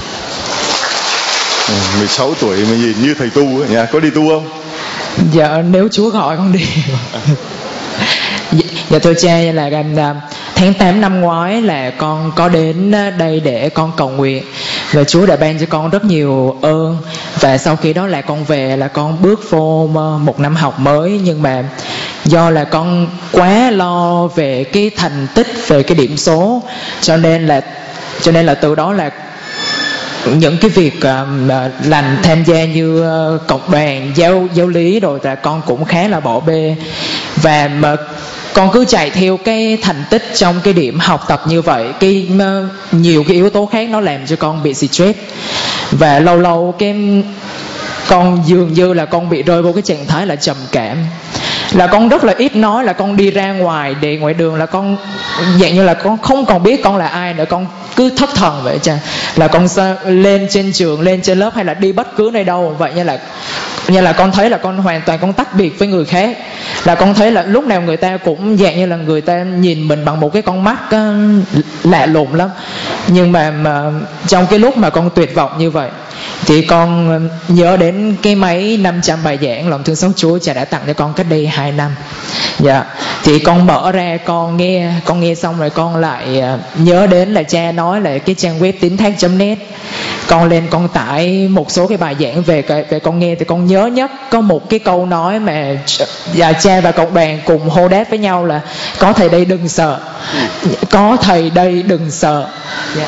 Ừ, mười sáu tuổi mà nhìn như thầy tu ấy, nhà có đi tu không? Dạ nếu Chúa gọi con đi. dạ, dạ thưa cha, là gần tháng tám năm ngoái là con có đến đây để con cầu nguyện, và Chúa đã ban cho con rất nhiều ơn. Và sau khi đó là con về là con bước vô một năm học mới, nhưng mà do là con quá lo về cái thành tích, về cái điểm số, cho nên là cho nên là từ đó là những cái việc uh, lành tham gia như uh, cộng đoàn, giáo giáo lý rồi là con cũng khá là bỏ bê. Và mà con cứ chạy theo cái thành tích trong cái điểm học tập như vậy, cái uh, nhiều cái yếu tố khác nó làm cho con bị stress. Và lâu lâu cái con dường như là con bị rơi vô cái trạng thái là trầm cảm, là con rất là ít nói, là con đi ra ngoài để ngoài đường là con dạng như là con không còn biết con là ai nữa, con cứ thất thần vậy cha. Là con lên trên trường, lên trên lớp hay là đi bất cứ nơi đâu vậy, như là như là con thấy là con hoàn toàn con tách biệt với người khác. Là con thấy là lúc nào người ta cũng dạng như là người ta nhìn mình bằng một cái con mắt uh, lạ lùng lắm. Nhưng mà, mà trong cái lúc mà con tuyệt vọng như vậy thì con nhớ đến cái máy năm trăm bài giảng lòng thương xót Chúa Cha đã tặng cho con cách đây hai năm. Dạ. Thì con mở ra con nghe, con nghe xong rồi con lại nhớ đến là cha nói là cái trang web tín thác chấm net. Con lên con tải một số cái bài giảng về về con nghe, thì con nhớ nhất có một cái câu nói mà và cha và cộng đoàn cùng hô đáp với nhau là có thầy đây đừng sợ, có thầy đây đừng sợ. Yeah.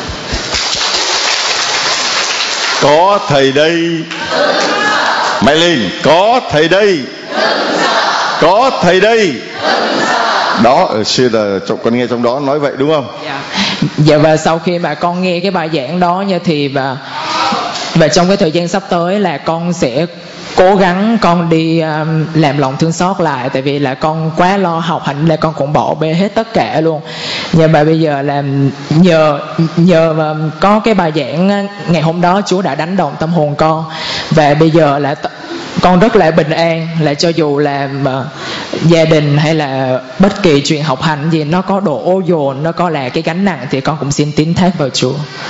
Có thầy đây, mày lên, có thầy đây, có thầy đây. Đó, ở xưa là con nghe trong đó nói vậy đúng không? Dạ. Dạ, và sau khi mà con nghe cái bài giảng đó nha, thì và và trong cái thời gian sắp tới là con sẽ cố gắng con đi um, làm lòng thương xót lại, tại vì là con quá lo học hành là con cũng bỏ bê hết tất cả luôn. Nhưng mà bây giờ là nhờ nhờ um, có cái bài giảng ngày hôm đó, Chúa đã đánh động tâm hồn con, và bây giờ là t- con rất là bình an, là cho dù là uh, gia đình hay là bất kỳ chuyện học hành gì nó có độ ô dồn, nó có là cái gánh nặng, thì con cũng xin tín thác vào Chúa.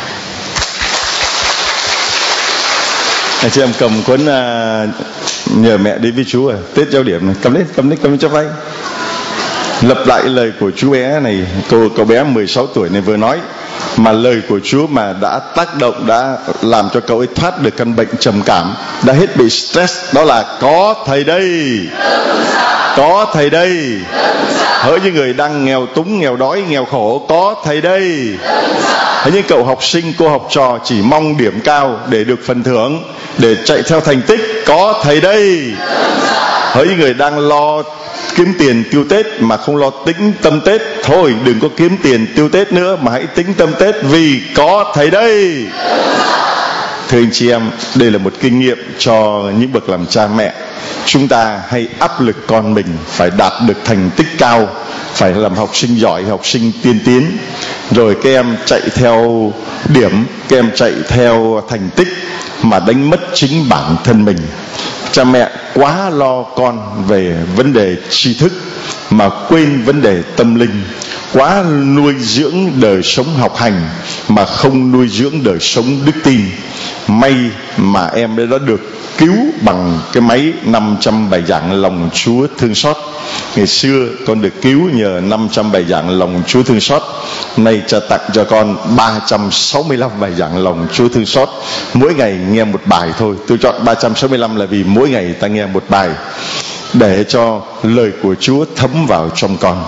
Anh chị em cầm cuốn uh, nhờ mẹ đi với Chúa à, Tết Giao Điểm này, cầm lên, cầm lên, cầm lên cho vay. Lập lại lời của chú bé này, cô cậu bé mười sáu tuổi này vừa nói, mà lời của Chúa mà đã tác động, đã làm cho cậu ấy thoát được căn bệnh trầm cảm, đã hết bị stress. Đó là có thầy đây, có thầy đây. Hỡi những người đang nghèo túng, nghèo đói, nghèo khổ, có thầy đây. Hỡi những cậu học sinh, cô học trò chỉ mong điểm cao để được phần thưởng, để chạy theo thành tích, có thầy đây. Hỡi những người đang lo kiếm tiền tiêu Tết mà không lo tính tâm Tết, thôi đừng có kiếm tiền tiêu Tết nữa mà hãy tính tâm Tết, vì có thầy đây. Thưa anh chị em, đây là một kinh nghiệm cho những bậc làm cha mẹ. Chúng ta hay áp lực con mình phải đạt được thành tích cao, phải làm học sinh giỏi, học sinh tiên tiến, rồi các em chạy theo điểm, các em chạy theo thành tích mà đánh mất chính bản thân mình. Cha mẹ quá lo con về vấn đề tri thức mà quên vấn đề tâm linh, quá nuôi dưỡng đời sống học hành mà không nuôi dưỡng đời sống đức tin. May mà em đã được cứu bằng cái máy năm trăm bài giảng lòng Chúa thương xót. Ngày xưa con được cứu nhờ năm trăm bài giảng lòng Chúa thương xót. Nay cha tặng cho con ba trăm sáu mươi lăm bài giảng lòng Chúa thương xót. Mỗi ngày nghe một bài thôi. Tôi chọn ba trăm sáu mươi lăm là vì mỗi ngày ta nghe một bài, để cho lời của Chúa thấm vào trong con.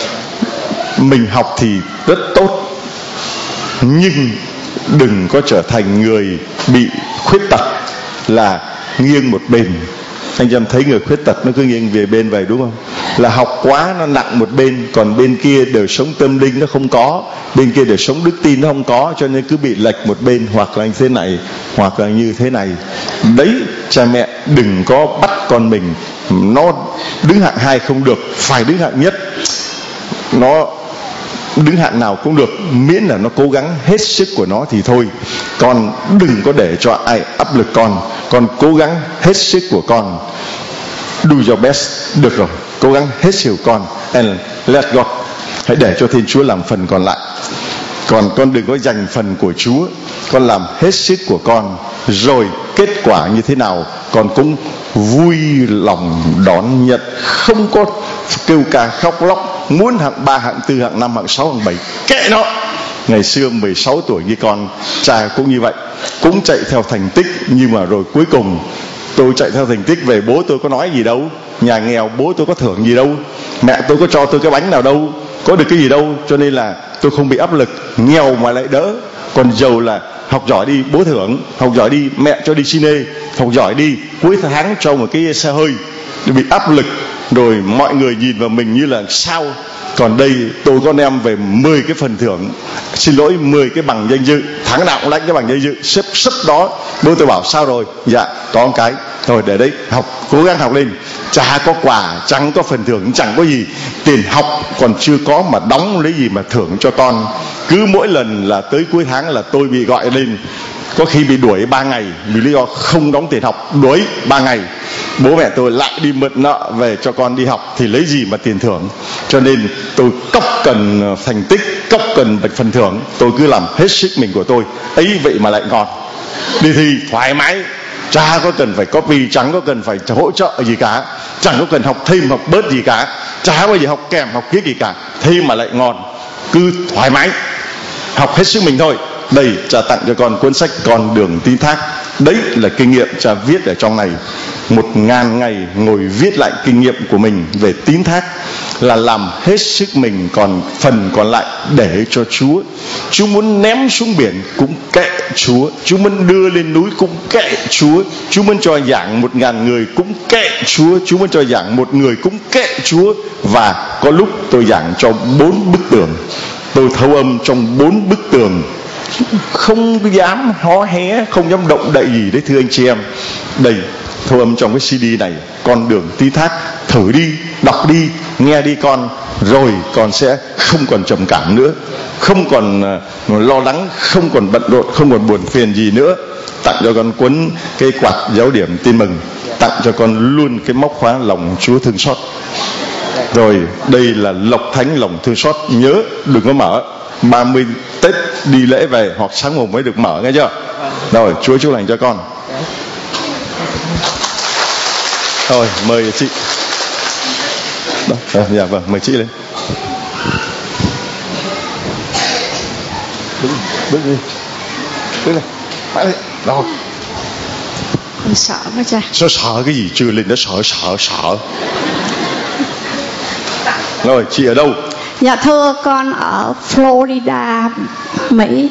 Mình học thì rất tốt, nhưng đừng có trở thành người bị khuyết tật là nghiêng một bên. Anh em thấy người khuyết tật nó cứ nghiêng về bên vậy đúng không? Là học quá nó nặng một bên, còn bên kia đời sống tâm linh nó không có, bên kia đời sống đức tin nó không có, cho nên cứ bị lệch một bên, hoặc là như thế này hoặc là như thế này. Đấy, cha mẹ đừng có bắt con mình nó đứng hạng hai không được, phải đứng hạng nhất. Nó đứng hạng nào cũng được, miễn là nó cố gắng hết sức của nó thì thôi. Con đừng có để cho ai áp lực con, con cố gắng hết sức của con, do your best, được rồi, cố gắng hết sức con, and let God, hãy để cho Thiên Chúa làm phần còn lại. Còn con đừng có dành phần của Chúa, con làm hết sức của con, rồi kết quả như thế nào con cũng vui lòng đón nhận, không có kêu ca khóc lóc, muốn hạng ba, hạng tư, hạng năm, hạng sáu, hạng bảy, kệ nó. Ngày xưa mười sáu tuổi như con, cha cũng như vậy, cũng chạy theo thành tích, nhưng mà rồi cuối cùng tôi chạy theo thành tích về, bố tôi có nói gì đâu, nhà nghèo bố tôi có thưởng gì đâu, mẹ tôi có cho tôi cái bánh nào đâu, có được cái gì đâu, cho nên là tôi không bị áp lực. Nghèo mà lại đỡ, còn giàu là học giỏi đi bố thưởng, học giỏi đi mẹ cho đi cine, học giỏi đi cuối tháng cho một cái xe hơi, bị áp lực rồi mọi người nhìn vào mình như là sao. Còn đây tôi con em về mười cái phần thưởng, xin lỗi mười cái bằng danh dự, tháng nào cũng lãnh cái bằng danh dự, xếp sấp đó. Bố tôi bảo sao rồi, dạ có một cái thôi, để đấy học, cố gắng học lên, chả có quà, chẳng có phần thưởng, chẳng có gì, tiền học còn chưa có mà đóng lấy gì mà thưởng cho con. Cứ mỗi lần là tới cuối tháng là tôi bị gọi lên, có khi bị đuổi ba ngày vì lý do không đóng tiền học, đuổi ba ngày. Bố mẹ tôi lại đi mượn nợ về cho con đi học, thì lấy gì mà tiền thưởng. Cho nên tôi cốc cần thành tích, cốc cần phần thưởng, tôi cứ làm hết sức mình của tôi ấy, vậy mà lại ngon. Đi thi thoải mái, chả có cần phải copy, chẳng có cần phải hỗ trợ gì cả, chẳng có cần học thêm học bớt gì cả, chả có gì học kèm học kiết gì cả, thế mà lại ngon. Cứ thoải mái học hết sức mình thôi. Đây, cha tặng cho con cuốn sách Con Đường Tín Thác. Đấy là kinh nghiệm cha viết ở trong này. Một ngàn ngày ngồi viết lại kinh nghiệm của mình về tín thác, là làm hết sức mình, còn phần còn lại để cho Chúa. Chúa muốn ném xuống biển cũng kệ Chúa, Chúa muốn đưa lên núi cũng kệ Chúa, Chúa muốn cho giảng một ngàn người cũng kệ Chúa, Chúa muốn cho giảng một người cũng kệ Chúa. Và có lúc tôi giảng cho bốn bức tường, tôi thâu âm trong bốn bức tường, không dám hó hé, không dám động đậy gì đấy thưa anh chị em. Đây, thâu âm trong cái xê đê này, Con Đường Tín Thác, thử đi, đọc đi, nghe đi con, rồi con sẽ không còn trầm cảm nữa, không còn uh, lo lắng, không còn bận rộn, không còn buồn phiền gì nữa. Tặng cho con cuốn cái quạt giáo điểm tin mừng, tặng cho con luôn cái móc khóa lòng Chúa thương xót. Rồi đây là lộc thánh lòng thương xót, nhớ đừng có mở, ba mươi Tết đi lễ về hoặc sáng mùng mới được mở, nghe chưa? Rồi, Chúa chúc lành cho con. Thôi, mời chị. Đó, à, dạ vâng, mời chị lên. Bước, bước đi. Bước lên. Mãi lên. Rồi. Con sợ quá cha. Sao sợ cái gì? Chưa lên đã sợ, sợ, sợ. Rồi, chị ở đâu? Dạ thưa, con ở Florida, Mỹ.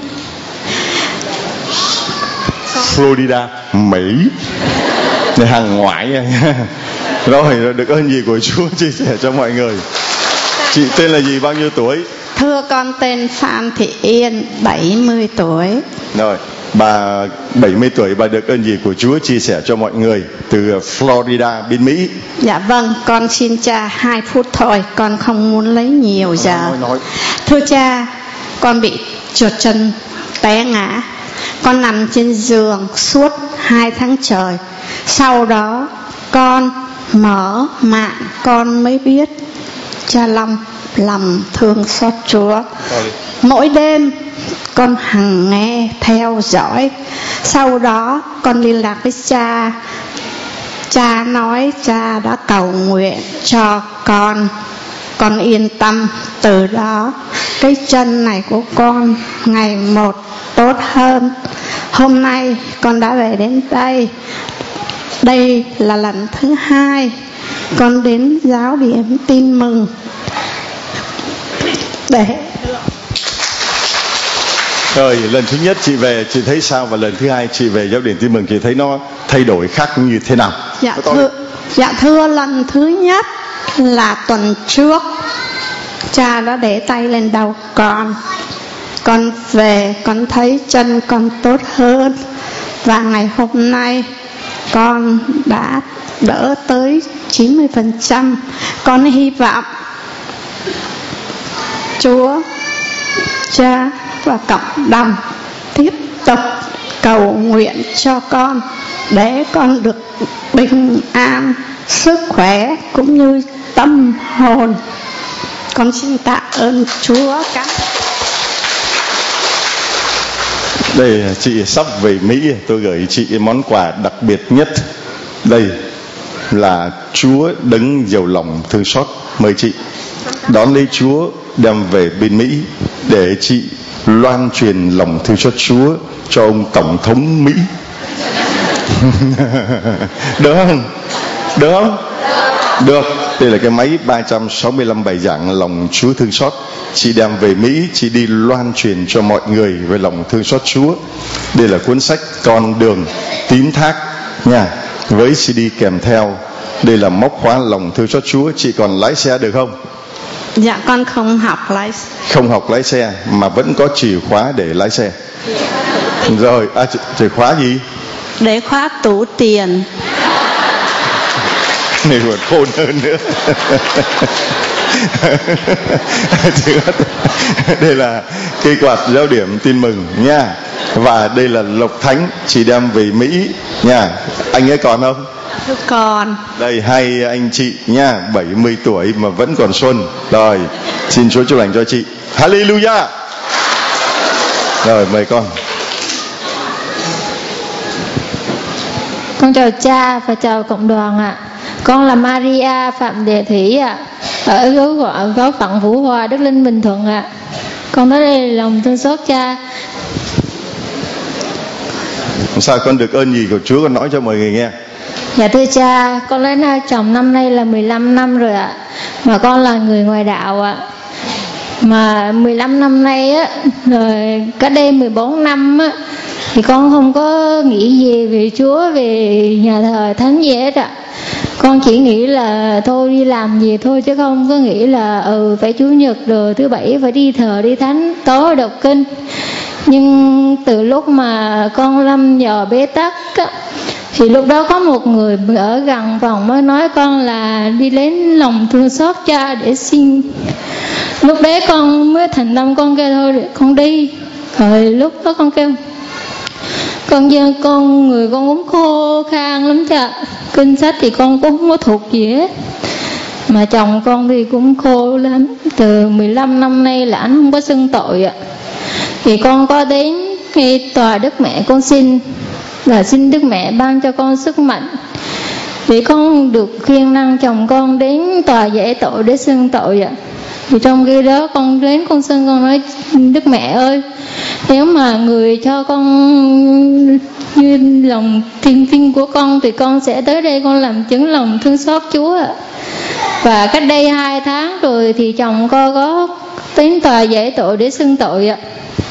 Florida, Mỹ. Này hàng ngoại nha. Rồi, được ơn gì của Chúa chia sẻ cho mọi người. Chị tên là gì, bao nhiêu tuổi? Thưa, con tên Phan Thị Yên, bảy mươi tuổi. Rồi, bà bảy mươi tuổi, bà được ơn gì của Chúa chia sẻ cho mọi người từ Florida, bên Mỹ. Dạ vâng, con xin cha hai phút thôi, con không muốn lấy nhiều giờ. Nói, nói. Thưa cha, con bị trượt chân té ngã. Con nằm trên giường suốt hai tháng trời. Sau đó con mở mạng, con mới biết cha Long lòng thương xót Chúa. Mỗi đêm con hằng nghe theo dõi. Sau đó con liên lạc với cha. Cha nói cha đã cầu nguyện cho con. Con yên tâm. Từ đó cái chân này của con ngày một tốt hơn. Hôm nay con đã về đến đây. Đây là lần thứ hai con đến giáo điểm tin mừng để. Rồi, lần thứ nhất chị về chị thấy sao, và lần thứ hai chị về giáo điểm tin mừng chị thấy nó thay đổi khác như thế nào? Dạ thưa, dạ thưa lần thứ nhất là tuần trước cha đã để tay lên đầu con. Con về con thấy chân con tốt hơn. Và ngày hôm nay con đã đỡ tới chín mươi phần trăm. Con hy vọng Chúa, cha và cộng đồng tiếp tục cầu nguyện cho con để con được bình an, sức khỏe cũng như tâm hồn. Con xin tạ ơn Chúa. Cảm Đây chị sắp về Mỹ, tôi gửi chị món quà đặc biệt nhất. Đây là Chúa đấng giàu lòng thương xót. Mời chị đón lấy Chúa đem về bên Mỹ để chị loan truyền lòng thương xót Chúa cho ông Tổng thống Mỹ. Được không? Được không? Được. Đây là cái máy ba trăm sáu mươi lăm bài giảng lòng Chúa thương xót. Chị đem về Mỹ, chị đi loan truyền cho mọi người về lòng thương xót Chúa. Đây là cuốn sách Con đường tín thác nha, với xê đê kèm theo. Đây là móc khóa lòng thương xót Chúa. Chị còn lái xe được không? Dạ con không học lái xe. Không học lái xe mà vẫn có chìa khóa để lái xe. Rồi, à, chìa khóa gì? Để khóa tủ tiền. Này còn khôn hơn nữa. Đây là cây quạt giáo điểm tin mừng nha. Và đây là lộc thánh chị đem về Mỹ nha. Anh ấy còn không? Còn. Đây hai anh chị nha, bảy mươi tuổi mà vẫn còn xuân. Rồi, xin Chúa chúc lành cho chị. Hallelujah. Rồi mời con. Con chào cha và chào cộng đoàn ạ. À. Con là Maria Phạm Đề Thủy ạ. À. Ở giáo gọi giáo phận Vũ Hòa, Đức Linh, Bình Thuận ạ. À. Con tới đây lòng thương xót cha. Sao con được ơn gì của Chúa, con nói cho mọi người nghe. Dạ thưa cha, con lấy chồng năm nay là mười lăm năm rồi ạ. Mà con là người ngoài đạo ạ. Mà mười lăm năm nay á, rồi cách đây mười bốn năm á, thì con không có nghĩ gì về Chúa, về nhà thờ thánh gì hết ạ. Con chỉ nghĩ là thôi đi làm gì thôi, chứ không có nghĩ là ừ phải Chủ nhật rồi thứ bảy phải đi thờ đi thánh, tối đọc kinh. Nhưng từ lúc mà con lâm vào bế tắc á, thì lúc đó có một người ở gần phòng mới nói con là đi đến lòng thương xót cha để xin. Lúc đấy con mới thành tâm, con kêu thôi để con đi. Rồi lúc đó con kêu con giờ con người con cũng khô khan lắm cha. Kinh sách thì con cũng không có thuộc gì hết. Mà chồng con thì cũng khô lắm. Từ mười lăm năm nay là anh không có xưng tội ạ. Thì con có đến ngay tòa Đức Mẹ con xin là xin Đức Mẹ ban cho con sức mạnh để con được khuyên năng chồng con đến tòa giải tội để xưng tội ạ. Thì trong khi đó con đến con xưng, con nói Đức Mẹ ơi, nếu mà người cho con như lòng thiên viên của con thì con sẽ tới đây con làm chứng lòng thương xót Chúa ạ. Và cách đây hai tháng rồi thì chồng con có đến tòa giải tội để xưng tội ạ.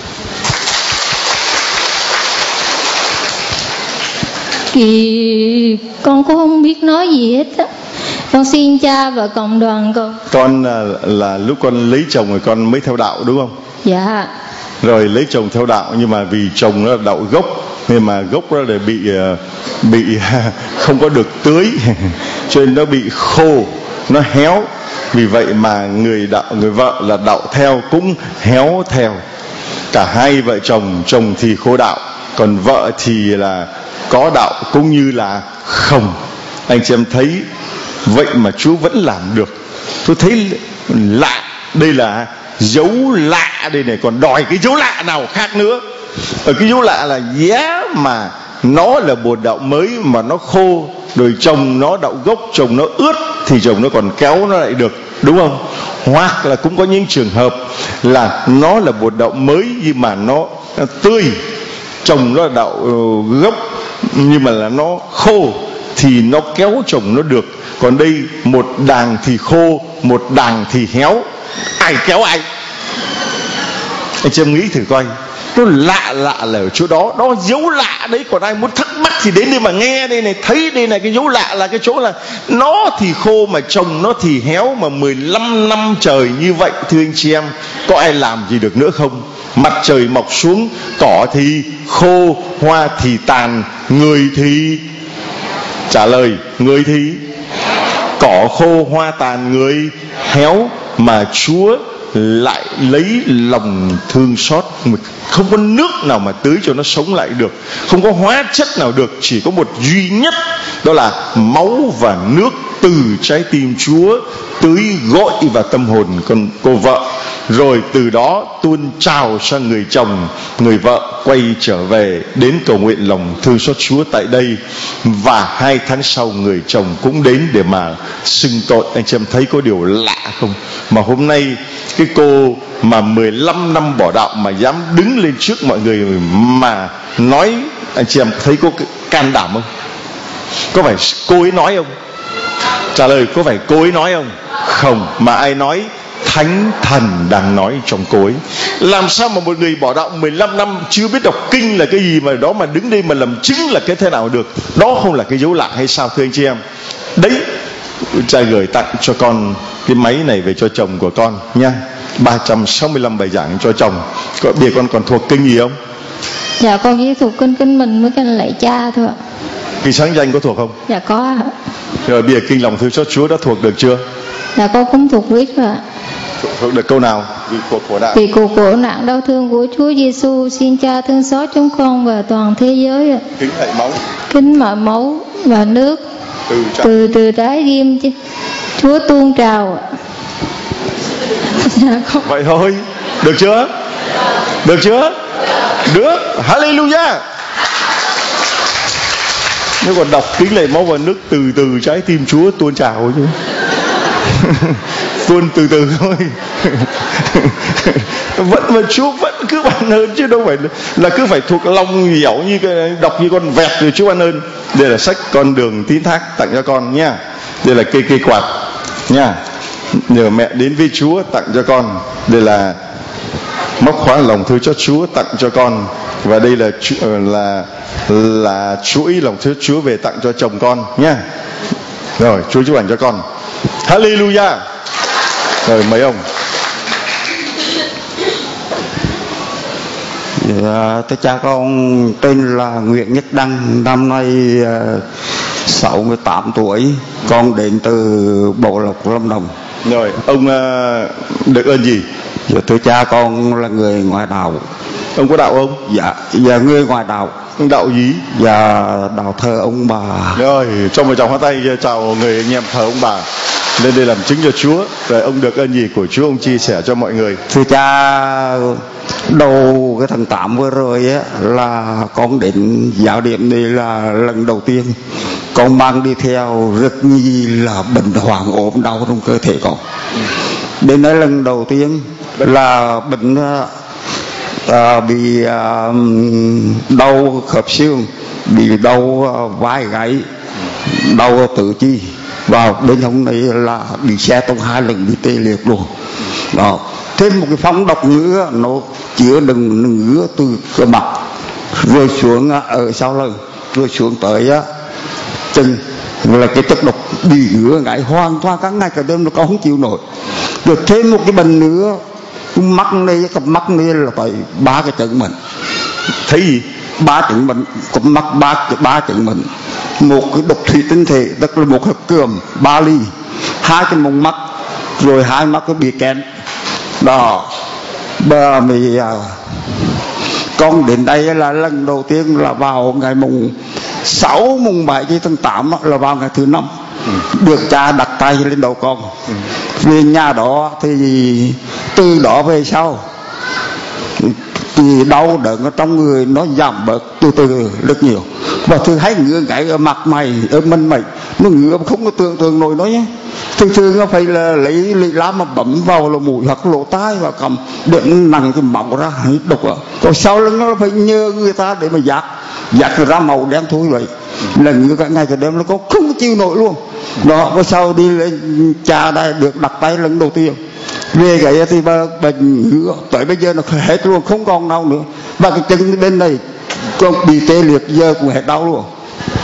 Thì con cũng không biết nói gì hết á. Con xin cha và cộng đoàn con. Con là, là lúc con lấy chồng rồi con mới theo đạo đúng không? Dạ. Rồi lấy chồng theo đạo, nhưng mà vì chồng nó là đạo gốc, nhưng mà gốc đó để bị bị không có được tưới cho nên nó bị khô, nó héo. Vì vậy mà người đạo người vợ là đạo theo cũng héo theo. Cả hai vợ chồng, chồng thì khô đạo, còn vợ thì là có đạo cũng như là không. Anh chị em thấy vậy mà Chúa vẫn làm được. Tôi thấy lạ. Đây là dấu lạ đây này, còn đòi cái dấu lạ nào khác nữa. Ở cái dấu lạ là giá mà nó là bột đạo mới mà nó khô, rồi chồng nó đạo gốc, chồng nó ướt thì chồng nó còn kéo nó lại được, đúng không? Hoặc là cũng có những trường hợp là nó là bột đạo mới nhưng mà nó tươi, chồng nó là đạo gốc nhưng mà là nó khô thì nó kéo chồng nó được. Còn đây một đàng thì khô, một đàng thì héo, ai kéo ai? Anh chị em nghĩ thử coi. Nó lạ lạ là ở chỗ đó. Đó dấu lạ đấy. Còn ai muốn thắc mắc thì đến đây mà nghe đây này. Thấy đây này, cái dấu lạ là cái chỗ là nó thì khô mà chồng nó thì héo. Mà mười lăm năm trời như vậy, thưa anh chị em, có ai làm gì được nữa không? Mặt trời mọc xuống, cỏ thì khô, hoa thì tàn, người thì trả lời, người thì cỏ khô, hoa tàn, người héo. Mà Chúa lại lấy lòng thương xót. Không có nước nào mà tưới cho nó sống lại được, không có hóa chất nào được, chỉ có một duy nhất, đó là máu và nước từ trái tim Chúa tưới gọi vào tâm hồn con cô vợ, rồi từ đó tuôn trào sang người chồng. Người vợ quay trở về đến cầu nguyện lòng thương xót Chúa tại đây, và hai tháng sau người chồng cũng đến để mà xưng tội. Anh chị em thấy có điều lạ không? Mà hôm nay cái cô mà mười lăm năm bỏ đạo mà dám đứng lên trước mọi người mà nói, anh chị em thấy có can đảm không? Có phải cô ấy nói không? Trả lời, có phải cô ấy nói không? Không, mà ai nói? Thánh Thần đang nói trong cô ấy. Làm sao mà một người bỏ đạo mười lăm năm chưa biết đọc kinh là cái gì mà đó mà đứng đây mà làm chứng là cái thế nào được? Đó không là cái dấu lạ hay sao thưa anh chị em? Đấy, cha gửi tặng cho con cái máy này về cho chồng của con nha. ba trăm sáu mươi lăm bài giảng cho chồng. Có bìa con còn thuộc kinh gì không? Dạ con chỉ thuộc kinh Kinh Mình với kinh Lạy Cha thôi ạ. Kinh Sáng Danh có thuộc không? Dạ có ạ. Rồi bìa kinh Lòng Thương Xót Chúa đã thuộc được chưa? Dạ con cũng thuộc viết rồi ạ. Thuộc được câu nào? Vì cuộc khổ nạn. Vì cuộc khổ nạn đau thương của Chúa Giêsu, xin Cha thương xót chúng con và toàn thế giới ạ. Kính lạy máu. Kính mở máu và nước từ từ từ trái tim Chúa tuôn trào ạ. Dạ con. Vậy thôi, được chưa? Được chưa? Được. Hallelujah. Nếu còn đọc kính lạy máu và nước từ từ trái tim Chúa tuôn trào chứ. Tuôn từ từ thôi. Vẫn mà Chúa vẫn cứ ban ơn, chứ đâu phải là cứ phải thuộc lòng dẻo như cái đọc như con vẹt rồi Chúa ban ơn. Đây là sách Con Đường Tín Thác tặng cho con nha. Đây là cây cây quạt nha. Nhờ mẹ đến với Chúa tặng cho con. Đây là móc khóa lòng thương cho Chúa tặng cho con. Và đây là là là chuỗi lòng thương Chúa về tặng cho chồng con nha. Rồi Chúa chúc lành cho con. Hallelujah. Rồi mấy ông. Dạ, tôi cha con tên là Nguyễn Nhất Đăng, năm nay uh, sáu mươi tám tuổi, con đến từ Bộ Lộc, Lâm Đồng. Rồi ông uh, được ơn gì? Dạ, tôi cha con là người ngoại đạo. Ông có đạo không? Dạ, dạ người ngoại đạo. Ông đạo gì? Dạ, đạo thờ ông bà. Rồi cho một tràng hoa tay chào người anh em thờ ông bà lên đây làm chứng cho Chúa. Rồi ông được ơn gì của Chúa ông chia sẻ cho mọi người? Thưa cha, đầu cái tháng tám vừa rồi á là con đến giáo điểm này là lần đầu tiên con mang đi theo rất nhiều là bệnh hoạn ốm đau trong cơ thể con. Đến đây lần đầu tiên là bệnh à, bị à, đau khớp xương, bị đau à, vai gáy, đau tứ chi. Vào bên hông này là bị xe tông hai lần, bị tê liệt luôn. Đó. Thêm một cái phong độc nữa, nó chứa đựng ngứa từ cái mặt rồi xuống ở sau lưng, rồi xuống tới chân, là cái chất độc bị ngứa ngại hoàn toàn các ngày cả đêm nó con không chịu nổi. Rồi thêm một cái bệnh nữa, mắt này cặp mắt này là phải ba cái trận bệnh. Thấy gì? Ba trận bệnh, cặp mắt ba ba trận bệnh. Một cái độc thủy tinh thể, tức là một hạt cườm ba ly, hai cái mông mắt, rồi hai mắt có bị kén. Đó, bà mì à, con đến đây là lần đầu tiên là vào ngày mùng sáu, mùng bảy tháng tám là vào ngày thứ năm. Ừ. Được cha đặt tay lên đầu con. Ừ. Về nhà đó thì từ đó về sau thì đau đớn ở trong người nó giảm bớt từ từ rất nhiều. Và thường hay ngứa cái ở mặt mày, ở mình mày nó ngứa không có tưởng tượng nổi nó nhé. Thường thường nó phải là lấy lấy lá mà bấm vào lỗ mũi hoặc lỗ tai và cầm để nặng cái mỏng ra độc à. Còn sau lưng nó phải nhờ người ta để mà giặt giặt ra màu đen thui vậy. Là ngứa cả ngày cả đêm nó có không chịu nổi luôn. Đó, và sau đi lên cha đây được đặt tay lần đầu tiên. Về cái thì bệnh ngứa tới bây giờ nó hết luôn, không còn đau nữa. Và cái chân bên này con bị tê liệt giờ cũng hết đau luôn.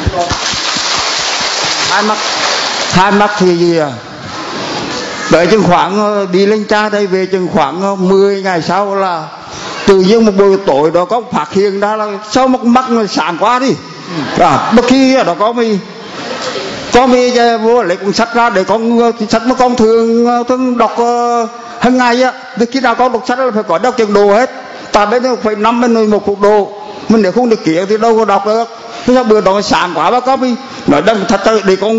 Hai mắt hai mắt thì gì à? Tới chừng khoảng đi lên cha đây về chừng khoảng mười ngày sau là tự nhiên một buổi tối đó có phát hiện ra là sao mắt mắt nó sáng quá đi. À, bất khi đó có mi có mi vô lấy cuốn sách ra để con sách mà con thường thường đọc uh, hàng ngày á. Từ khi nào con đọc sách là phải có đọc chừng đồ hết. Ta bên đó phải năm bên một cuộc đồ. Mình nếu không được kiện thì đâu có đọc được. Thế sao bữa đó sáng quá bác có mi nói đừng thật sự để con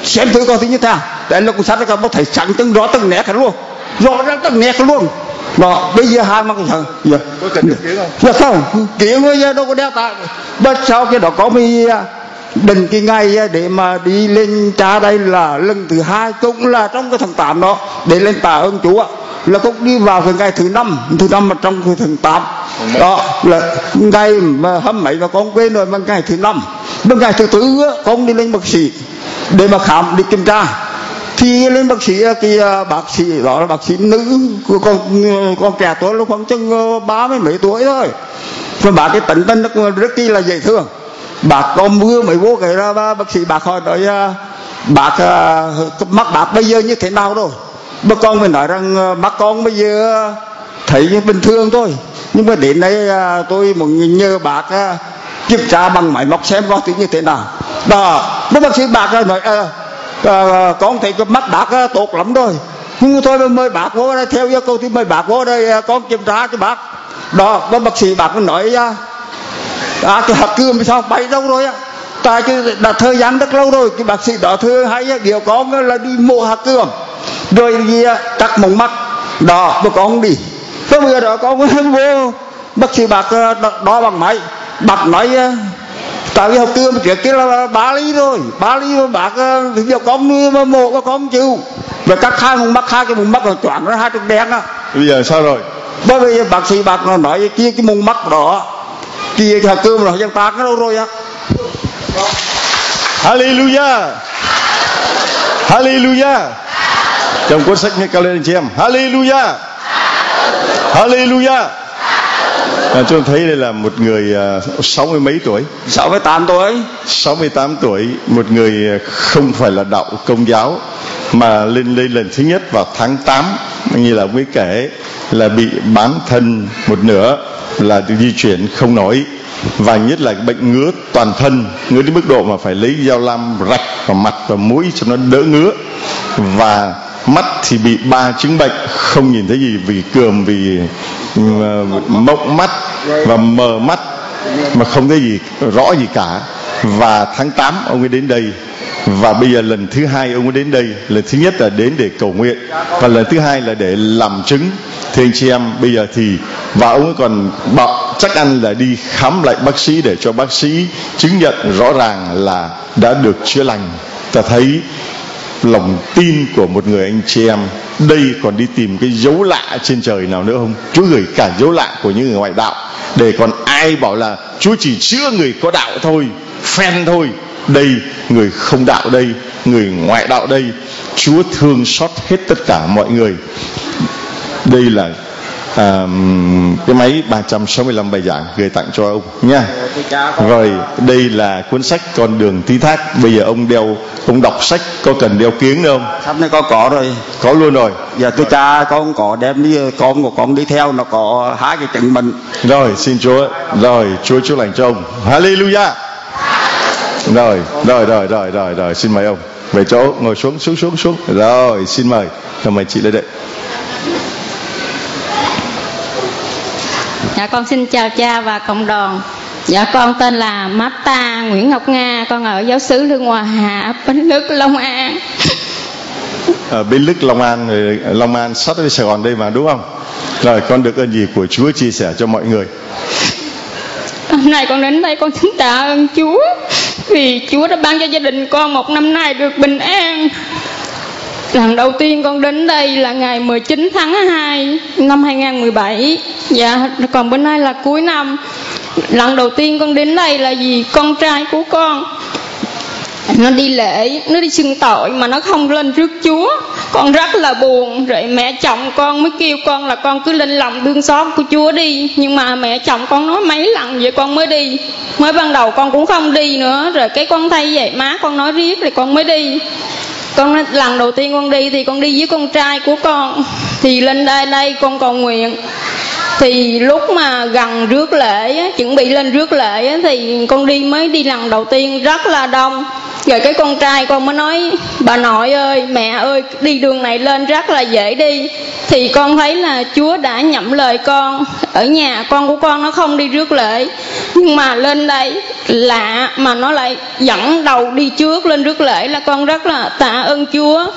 xem thử coi thứ như thế nào. Để lúc sát các bác thầy sẵn từng rõ từng nét cả luôn, rõ ra từng nét cả luôn. Đó, bây giờ hai mắt cái giờ có cần được kiếm không? Dạ không, kiếm bây đâu có đeo tạ. Bất sau khi đó có mình định cái ngày để mà đi lên cha đây là lần thứ hai, cũng là trong cái tháng tám đó để lên tạ ơn Chúa, là cũng đi vào cái ngày thứ năm, thứ năm mà trong cái tháng tám đó là ngày mà hôm mấy mà con quên rồi, mà ngày thứ năm, bên ngày thứ tư con đi lên bác sĩ để mà khám, đi kiểm tra. Thì lên bác sĩ thì bác sĩ đó là bác sĩ nữ, con con trẻ tuổi lúc khoảng chừng ba mươi mấy tuổi thôi, và bác cái tận tân rất kỳ là dễ thương. Bác con vừa mới vô cái ra bác sĩ bác hỏi nói bác mắt bác bây giờ như thế nào rồi. Bác con mới nói rằng mắt con bây giờ thấy như bình thường thôi, nhưng mà đến đây tôi muốn nhờ bác kiểm tra bằng máy móc xem coi như thế nào. Đó, bác sĩ bác nói à, à, con thấy cái mắt bác tốt lắm rồi, nhưng thôi mời bác vô đây, theo yêu cầu thì mời bác vô đây con kiểm tra cho bác. Đó, bác sĩ bác nói à, cái hạt cườm sao bay đâu rồi á, tại chứ đã thời gian rất lâu rồi. Cái bác sĩ đó thưa hay điều con là đi mổ hạt cườm rồi gì cắt mống mắt đó, mà con đi. Cái bây giờ đó con vô bác sĩ bác đo bằng máy, bác nói tại vì hạt cườm trước kia là ba ly rồi, ba ly mà bác điều con mà mổ mà con chịu, rồi cắt hai mống mắt, hai cái mống mắt là choáng ra hai trục đen á. Bây giờ sao rồi? Bởi vì bác sĩ bác nói kia cái mống mắt đó kia cái hạt cơm rồi dân ta cái đâu rồi á. Hallelujah, Hallelujah. Trong cuốn sách nghe cao lên anh chị em. Hallelujah, Hallelujah. À, chúng thấy đây là một người uh, sáu mươi mấy tuổi, sáu mươi tám tuổi, sáu mươi tám tuổi, một người không phải là đạo Công giáo mà lên lên lần thứ nhất vào tháng tám, như là ông ấy kể là bị bán thân một nửa, là di chuyển không nổi, và nhất là bệnh ngứa toàn thân, ngứa đến mức độ mà phải lấy dao lam rạch vào mặt và mũi cho nó đỡ ngứa, và mắt thì bị ba chứng bệnh không nhìn thấy gì, vì cườm, vì uh, mộng mắt và mờ mắt mà không thấy gì rõ gì cả. Và tháng tám ông ấy đến đây, và bây giờ lần thứ hai ông ấy đến đây. Lần thứ nhất là đến để cầu nguyện, và lần thứ hai là để làm chứng. Thưa anh chị em, bây giờ thì và ông ấy còn bảo chắc ăn là đi khám lại bác sĩ để cho bác sĩ chứng nhận rõ ràng là đã được chữa lành. Ta thấy lòng tin của một người anh chị em. Đây còn đi tìm cái dấu lạ trên trời nào nữa không? Chúa gửi cả dấu lạ của những người ngoại đạo, để còn ai bảo là Chúa chỉ chữa người có đạo thôi, phen thôi. Đây người không đạo đây, người ngoại đạo đây, Chúa thương xót hết tất cả mọi người. Đây là à, cái máy ba trăm sáu mươi lăm bài giảng gửi tặng cho ông nha. Rồi đây là cuốn sách Con đường tí thác. Bây giờ ông đeo, ông đọc sách có cần đeo kiếng nữa không? Sách này con có rồi, có luôn rồi. Giờ tôi cha con có đem đi, con của con đi theo, nó có hai cái chứng minh. Rồi xin Chúa, rồi Chúa chúc lành cho ông. Hallelujah. Rồi, rồi, rồi, rồi, rồi, rồi, xin mời ông về chỗ, ngồi xuống, xuống, xuống, xuống. Rồi, xin mời. Rồi mời chị lên đây. Dạ con xin chào cha và cộng đoàn. Dạ con tên là Marta Nguyễn Ngọc Nga, con ở giáo xứ Lương Hòa Hạ, Bến Lức, Long An. Ở Bến Lức, Long An, Long An sát với Sài Gòn đây mà đúng không? Rồi con được ơn gì của Chúa chia sẻ cho mọi người? Hôm nay con đến đây con xin tạ ơn Chúa vì Chúa đã ban cho gia đình con một năm nay được bình an. Lần đầu tiên con đến đây là ngày mười chín tháng hai năm hai không một bảy. Dạ, còn bữa nay là cuối năm. Lần đầu tiên con đến đây là vì con trai của con nó đi lễ, nó đi xưng tội mà nó không lên trước Chúa. Con rất là buồn. Rồi mẹ chồng con mới kêu con là con cứ lên lòng thương xót của Chúa đi. Nhưng mà mẹ chồng con nói mấy lần vậy con mới đi. Mới ban đầu con cũng không đi nữa. Rồi cái con thay vậy má con nói riết thì con mới đi. Con lần đầu tiên con đi thì con đi với con trai của con. Thì lên đây đây con cầu nguyện. Thì lúc mà gần rước lễ á, chuẩn bị lên rước lễ á, thì con đi mới đi lần đầu tiên rất là đông. Rồi cái con trai con mới nói: bà nội ơi, mẹ ơi, đi đường này lên rất là dễ đi. Thì con thấy là Chúa đã nhậm lời con. Ở nhà con của con nó không đi rước lễ, nhưng mà lên đây lạ mà nó lại dẫn đầu đi trước lên rước lễ, là con rất là tạ ơn Chúa.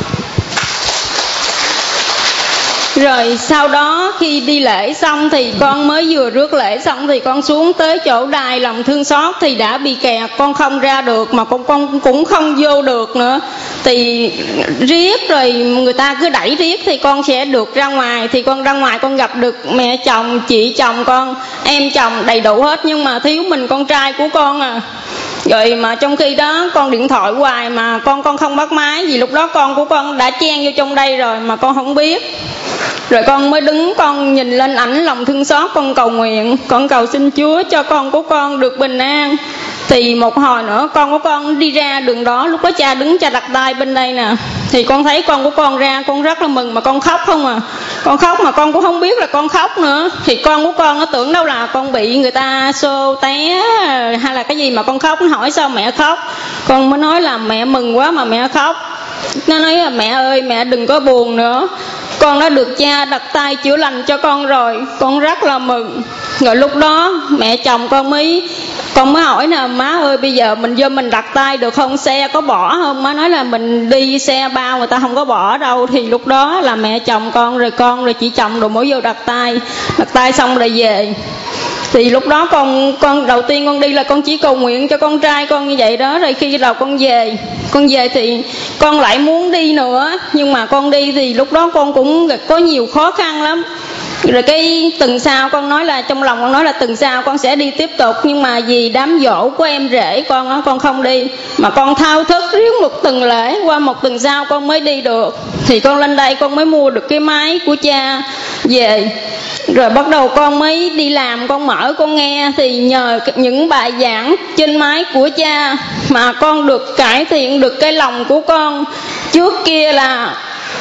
Rồi sau đó khi đi lễ xong thì con mới vừa rước lễ xong thì con xuống tới chỗ đài lòng thương xót thì đã bị kẹt, con không ra được mà con, con cũng không vô được nữa. Thì riết rồi người ta cứ đẩy riết thì con sẽ được ra ngoài. Thì con ra ngoài con gặp được mẹ chồng, chị chồng con, em chồng đầy đủ hết, nhưng mà thiếu mình con trai của con à. Rồi mà trong khi đó con điện thoại hoài mà con con không bắt máy, vì lúc đó con của con đã chen vô trong đây rồi mà con không biết. Rồi con mới đứng con nhìn lên ảnh lòng thương xót, con cầu nguyện, con cầu xin Chúa cho con của con được bình an. Thì một hồi nữa con của con đi ra đường đó, lúc đó cha đứng cha đặt tay bên đây nè. Thì con thấy con của con ra, con rất là mừng mà con khóc không à. Con khóc mà con cũng không biết là con khóc nữa. Thì con của con nó tưởng đâu là con bị người ta xô té hay là cái gì mà con khóc. Nó hỏi sao mẹ khóc, con mới nói là mẹ mừng quá mà mẹ khóc. Nó nói là mẹ ơi, mẹ đừng có buồn nữa, con đã được cha đặt tay chữa lành cho con rồi, con rất là mừng. Rồi lúc đó mẹ chồng con mới con mới hỏi nè: má ơi, bây giờ mình vô mình đặt tay được không, xe có bỏ không? Má nói là mình đi xe bao người ta không có bỏ đâu. Thì lúc đó là mẹ chồng con rồi con rồi chị chồng rồi mới vô đặt tay, đặt tay xong rồi về. Thì lúc đó con con đầu tiên con đi là con chỉ cầu nguyện cho con trai con như vậy đó. Rồi khi đầu con về con về thì con lại muốn đi nữa, nhưng mà con đi thì lúc đó con cũng có nhiều khó khăn lắm. Rồi cái tuần sau con nói là trong lòng con nói là tuần sau con sẽ đi tiếp tục, nhưng mà vì đám giỗ của em rể con á, con không đi, mà con thao thức riết một tuần lễ, qua một tuần sau con mới đi được. Thì con lên đây con mới mua được cái máy của cha về. Rồi bắt đầu con mới đi làm, con mở con nghe, thì nhờ những bài giảng trên máy của cha mà con được cải thiện được cái lòng của con. Trước kia là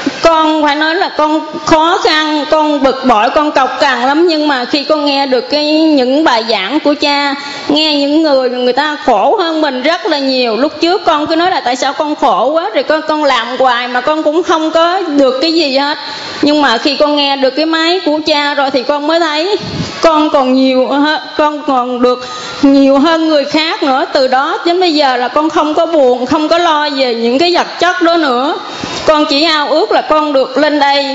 con phải nói là con khó khăn, con bực bội, con cọc cằn lắm. Nhưng mà khi con nghe được cái những bài giảng của cha, nghe những người người ta khổ hơn mình rất là nhiều. Lúc trước con cứ nói là tại sao con khổ quá, rồi con con làm hoài mà con cũng không có được cái gì hết. Nhưng mà khi con nghe được cái máy của cha rồi thì con mới thấy con còn nhiều, con còn được nhiều hơn người khác nữa. Từ đó đến bây giờ là con không có buồn, không có lo về những cái vật chất đó nữa. Con chỉ ao ước là con được lên đây.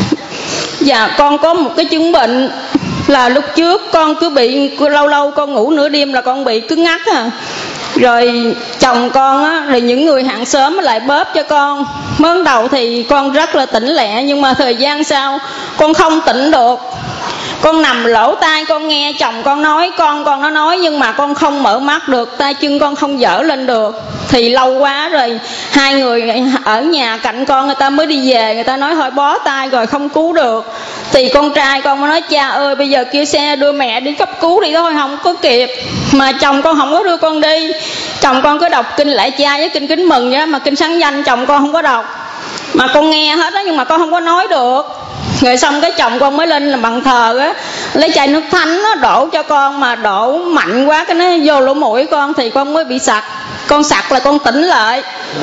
Và con có một cái chứng bệnh là lúc trước con cứ bị, lâu lâu con ngủ nửa đêm là con bị cứng ngắc à. Rồi chồng con á, rồi những người hàng xóm lại bóp cho con. Mới đầu thì con rất là tỉnh lẹ, nhưng mà thời gian sau con không tỉnh được. Con nằm lỗ tai con nghe chồng con nói, con con nó nói, nhưng mà con không mở mắt được, tay chân con không dở lên được. Thì lâu quá rồi hai người ở nhà cạnh con người ta mới đi về, người ta nói thôi bó tay rồi không cứu được. Thì con trai con mới nói: cha ơi, bây giờ kêu xe đưa mẹ đi cấp cứu đi thôi, không có kịp. Mà chồng con không có đưa con đi, chồng con cứ đọc kinh Lạy Cha với kinh Kính Mừng vậy đó, mà kinh Sáng Danh chồng con không có đọc. Mà con nghe hết đó, nhưng mà con không có nói được. Rồi xong cái chồng con mới lên là bàn thờ á, lấy chai nước thánh á đổ cho con, mà đổ mạnh quá cái nó vô lỗ mũi con, thì con mới bị sặc. Con sặc là con tỉnh lại.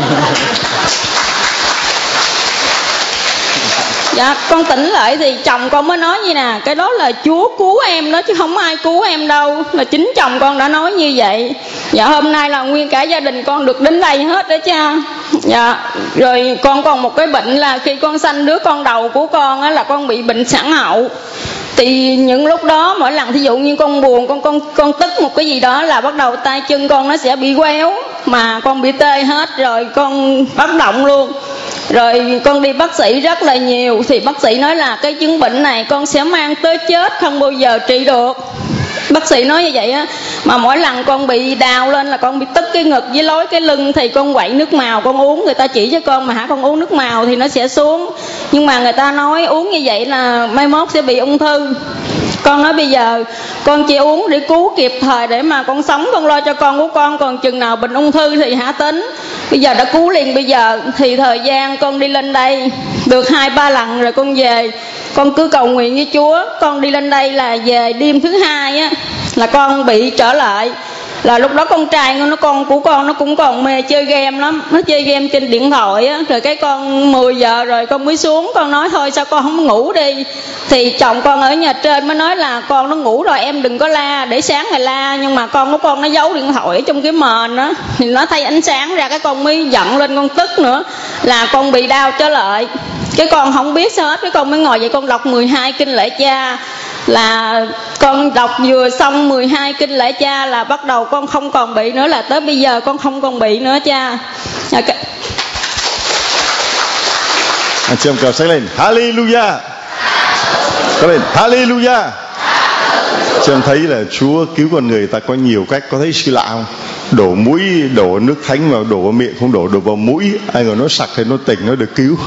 Dạ, con tỉnh lại thì chồng con mới nói như nè: cái đó là Chúa cứu em đó chứ không ai cứu em đâu. Là chính chồng con đã nói như vậy. Dạ, hôm nay là nguyên cả gia đình con được đến đây hết đó cha. Dạ, rồi con còn một cái bệnh là khi con sanh đứa con đầu của con á, là con bị bệnh sản hậu. Thì những lúc đó mỗi lần thí dụ như con buồn, con con con tức một cái gì đó là bắt đầu tay chân con nó sẽ bị quéo, mà con bị tê hết rồi, con bất động luôn. Rồi con đi bác sĩ rất là nhiều, thì bác sĩ nói là cái chứng bệnh này con sẽ mang tới chết, không bao giờ trị được. Bác sĩ nói như vậy á. Mà mỗi lần con bị đau lên là con bị tức cái ngực với lối cái lưng, thì con quậy nước màu con uống. Người ta chỉ cho con mà hả con uống nước màu thì nó sẽ xuống. Nhưng mà người ta nói uống như vậy là mai mốt sẽ bị ung thư. Con nói bây giờ con chỉ uống để cứu kịp thời, để mà con sống con lo cho con của con, còn chừng nào bệnh ung thư thì hả tính. Bây giờ đã cứu liền bây giờ. Thì thời gian con đi lên đây được hai ba lần rồi con về. con cứ cầu nguyện với Chúa. Con đi lên đây là về đêm thứ hai á là con bị trở lại. Là lúc đó con trai nó con của con nó cũng còn mê chơi game lắm, nó chơi game trên điện thoại á. Rồi cái con mười giờ rồi con mới xuống, con nói thôi sao con không ngủ đi. Thì chồng con ở nhà trên mới nói là con nó ngủ rồi em đừng có la, để sáng ngày la. Nhưng mà con của con nó giấu điện thoại ở trong cái mền á, thì nó thấy ánh sáng ra, cái con mới giận lên, con tức nữa là con bị đau trở lại. Cái con không biết sao hết, cái con mới ngồi vậy con đọc mười hai kinh lễ Cha. Là con đọc vừa xong mười hai kinh lễ Cha là bắt đầu con không còn bị nữa, là tới bây giờ con không còn bị nữa cha. À, cái... Anh chị em cào sáng lên Hallelujah, có lên Hallelujah. Chị em thấy là Chúa cứu con người ta có nhiều cách, có thấy sự lạ không? Đổ mũi, đổ nước thánh vào, đổ vào miệng không đổ, đổ vào mũi. Ai ngờ nó sặc thì nó tỉnh, nó được cứu.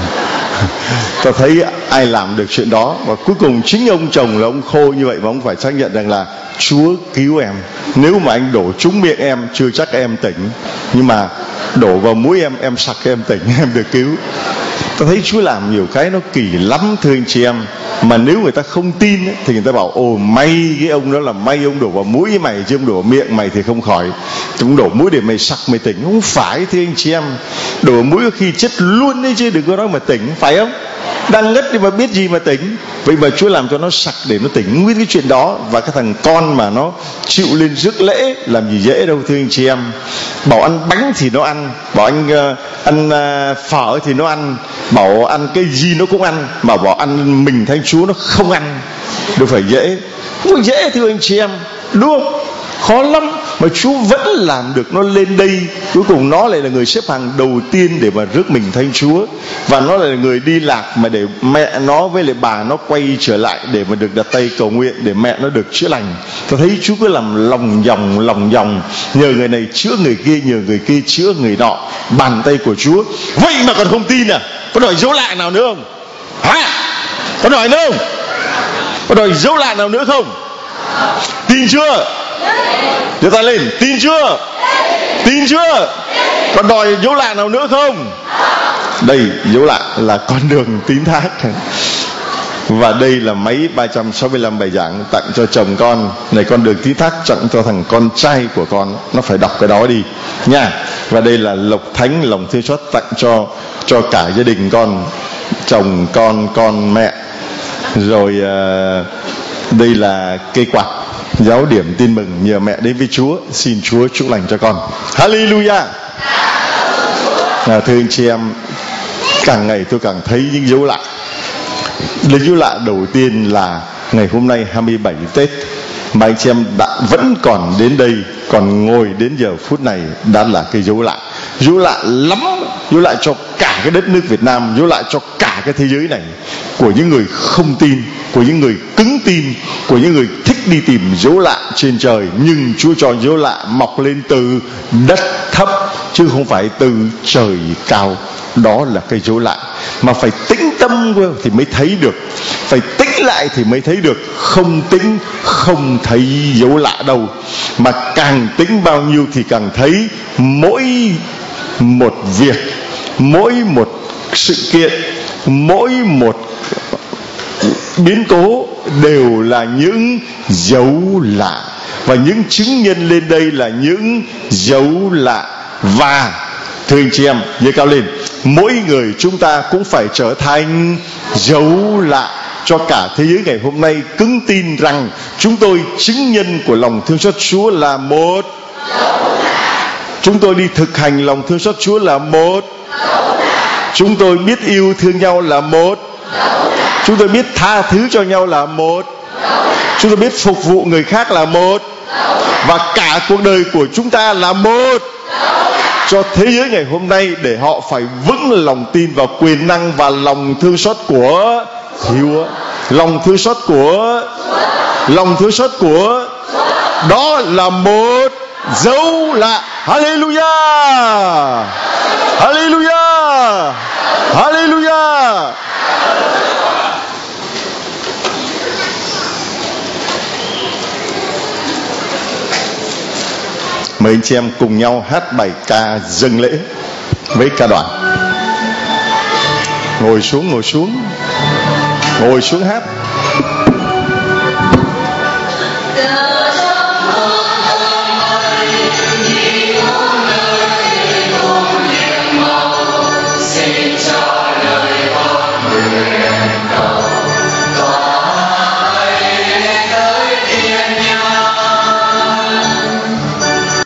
Ta thấy ai làm được chuyện đó. Và cuối cùng chính ông chồng là ông khô như vậy, và ông phải xác nhận rằng là Chúa cứu em. Nếu mà anh đổ trúng miệng em, chưa chắc em tỉnh, nhưng mà đổ vào mũi em, em sặc em tỉnh, em được cứu. Ta thấy Chúa làm nhiều cái nó kỳ lắm thưa anh chị em. Mà nếu người ta không tin ấy, thì người ta bảo ồ may cái ông đó là may ông đổ vào mũi mày, chứ ông đổ vào miệng mày thì không khỏi. Ông đổ mũi để mày sặc mày tỉnh. Không phải thưa anh chị em. Đổ vào mũi có khi chết luôn đấy chứ đừng có nói mà tỉnh, phải không? Đang ngất đi mà biết gì mà tỉnh. Vậy mà Chúa làm cho nó sặc để nó tỉnh nguyên cái chuyện đó. Và cái thằng con mà nó chịu lên rước lễ làm gì dễ đâu thưa anh chị em. Bảo ăn bánh thì nó ăn, bảo anh uh, ăn uh, phở thì nó ăn, bảo ăn cái gì nó cũng ăn. Mà bảo ăn mình Thánh Chúa nó không ăn. Đâu phải dễ. Không dễ thưa anh chị em, đúng không? Khó lắm mà Chúa vẫn làm được nó lên đây. Cuối cùng nó lại là người xếp hàng đầu tiên để mà rước mình Thánh Chúa. Và nó lại là người đi lạc mà để mẹ nó với lại bà nó quay trở lại để mà được đặt tay cầu nguyện để mẹ nó được chữa lành. Tôi thấy Chúa cứ làm lòng vòng lòng vòng, nhờ người này chữa người kia, nhờ người kia chữa người nọ. Bàn tay của Chúa. Vậy mà còn không tin à? Có đòi dấu lạ nào nữa không? Hả? Có đòi nữa không? Có đòi dấu lạ nào nữa không? Tin chưa? Đưa ta lên, tin chưa? Tin chưa? Còn đòi dấu lạ nào nữa không? Đây, dấu lạ là con đường tín thác. Và đây là mấy ba trăm sáu mươi lăm bài giảng tặng cho chồng con. Này con đường tín thác tặng cho thằng con trai của con. Nó phải đọc cái đó đi nha. Và đây là lộc thánh lòng thương xót tặng cho cho cả gia đình con, chồng con, con mẹ. Rồi uh, đây là cây quạt giáo điểm tin mừng nhờ mẹ đến với Chúa. Xin Chúa chúc lành cho con. Hallelujah. À, thưa anh chị em, càng ngày tôi càng thấy những dấu lạ. Lời dấu lạ đầu tiên là ngày hôm nay hai mươi bảy Tết mà anh chị em đã vẫn còn đến đây, còn ngồi đến giờ phút này, đã là cái dấu lạ. Dấu lạ lắm, dấu lạ cho cả cái đất nước Việt Nam, dấu lạ cho cả cái thế giới này. Của những người không tin, của những người cứng tin, của những người thích đi tìm dấu lạ trên trời. Nhưng Chúa cho dấu lạ mọc lên từ đất thấp, chứ không phải từ trời cao. Đó là cái dấu lạ. Mà phải tĩnh tâm thì mới thấy được, phải tĩnh lại thì mới thấy được. Không tĩnh không thấy dấu lạ đâu. Mà càng tĩnh bao nhiêu thì càng thấy. Mỗi một việc, mỗi một sự kiện, mỗi một biến cố đều là những dấu lạ. Và những chứng nhân lên đây là những dấu lạ. Và thưa anh chị em, giơ cao lên, mỗi người chúng ta cũng phải trở thành dấu lạ cho cả thế giới ngày hôm nay. Cứng tin rằng chúng tôi chứng nhân của lòng thương xót Chúa là một. Chúng tôi đi thực hành lòng thương xót Chúa là một. Chúng tôi biết yêu thương nhau là một. Chúng tôi biết tha thứ cho nhau là một. Chúng tôi biết phục vụ người khác là một. Và cả cuộc đời của chúng ta là một. Cho thế giới ngày hôm nay để họ phải vững lòng tin vào quyền năng và lòng thương xót của Chúa. Lòng thương xót của Lòng thương xót của đó là một dấu lạ. Hallelujah. Hallelujah. Hallelujah. Mời anh chị em cùng nhau hát bài ca dâng lễ với ca đoàn. Ngồi xuống, ngồi xuống. Ngồi xuống hát. Xin cho lời con người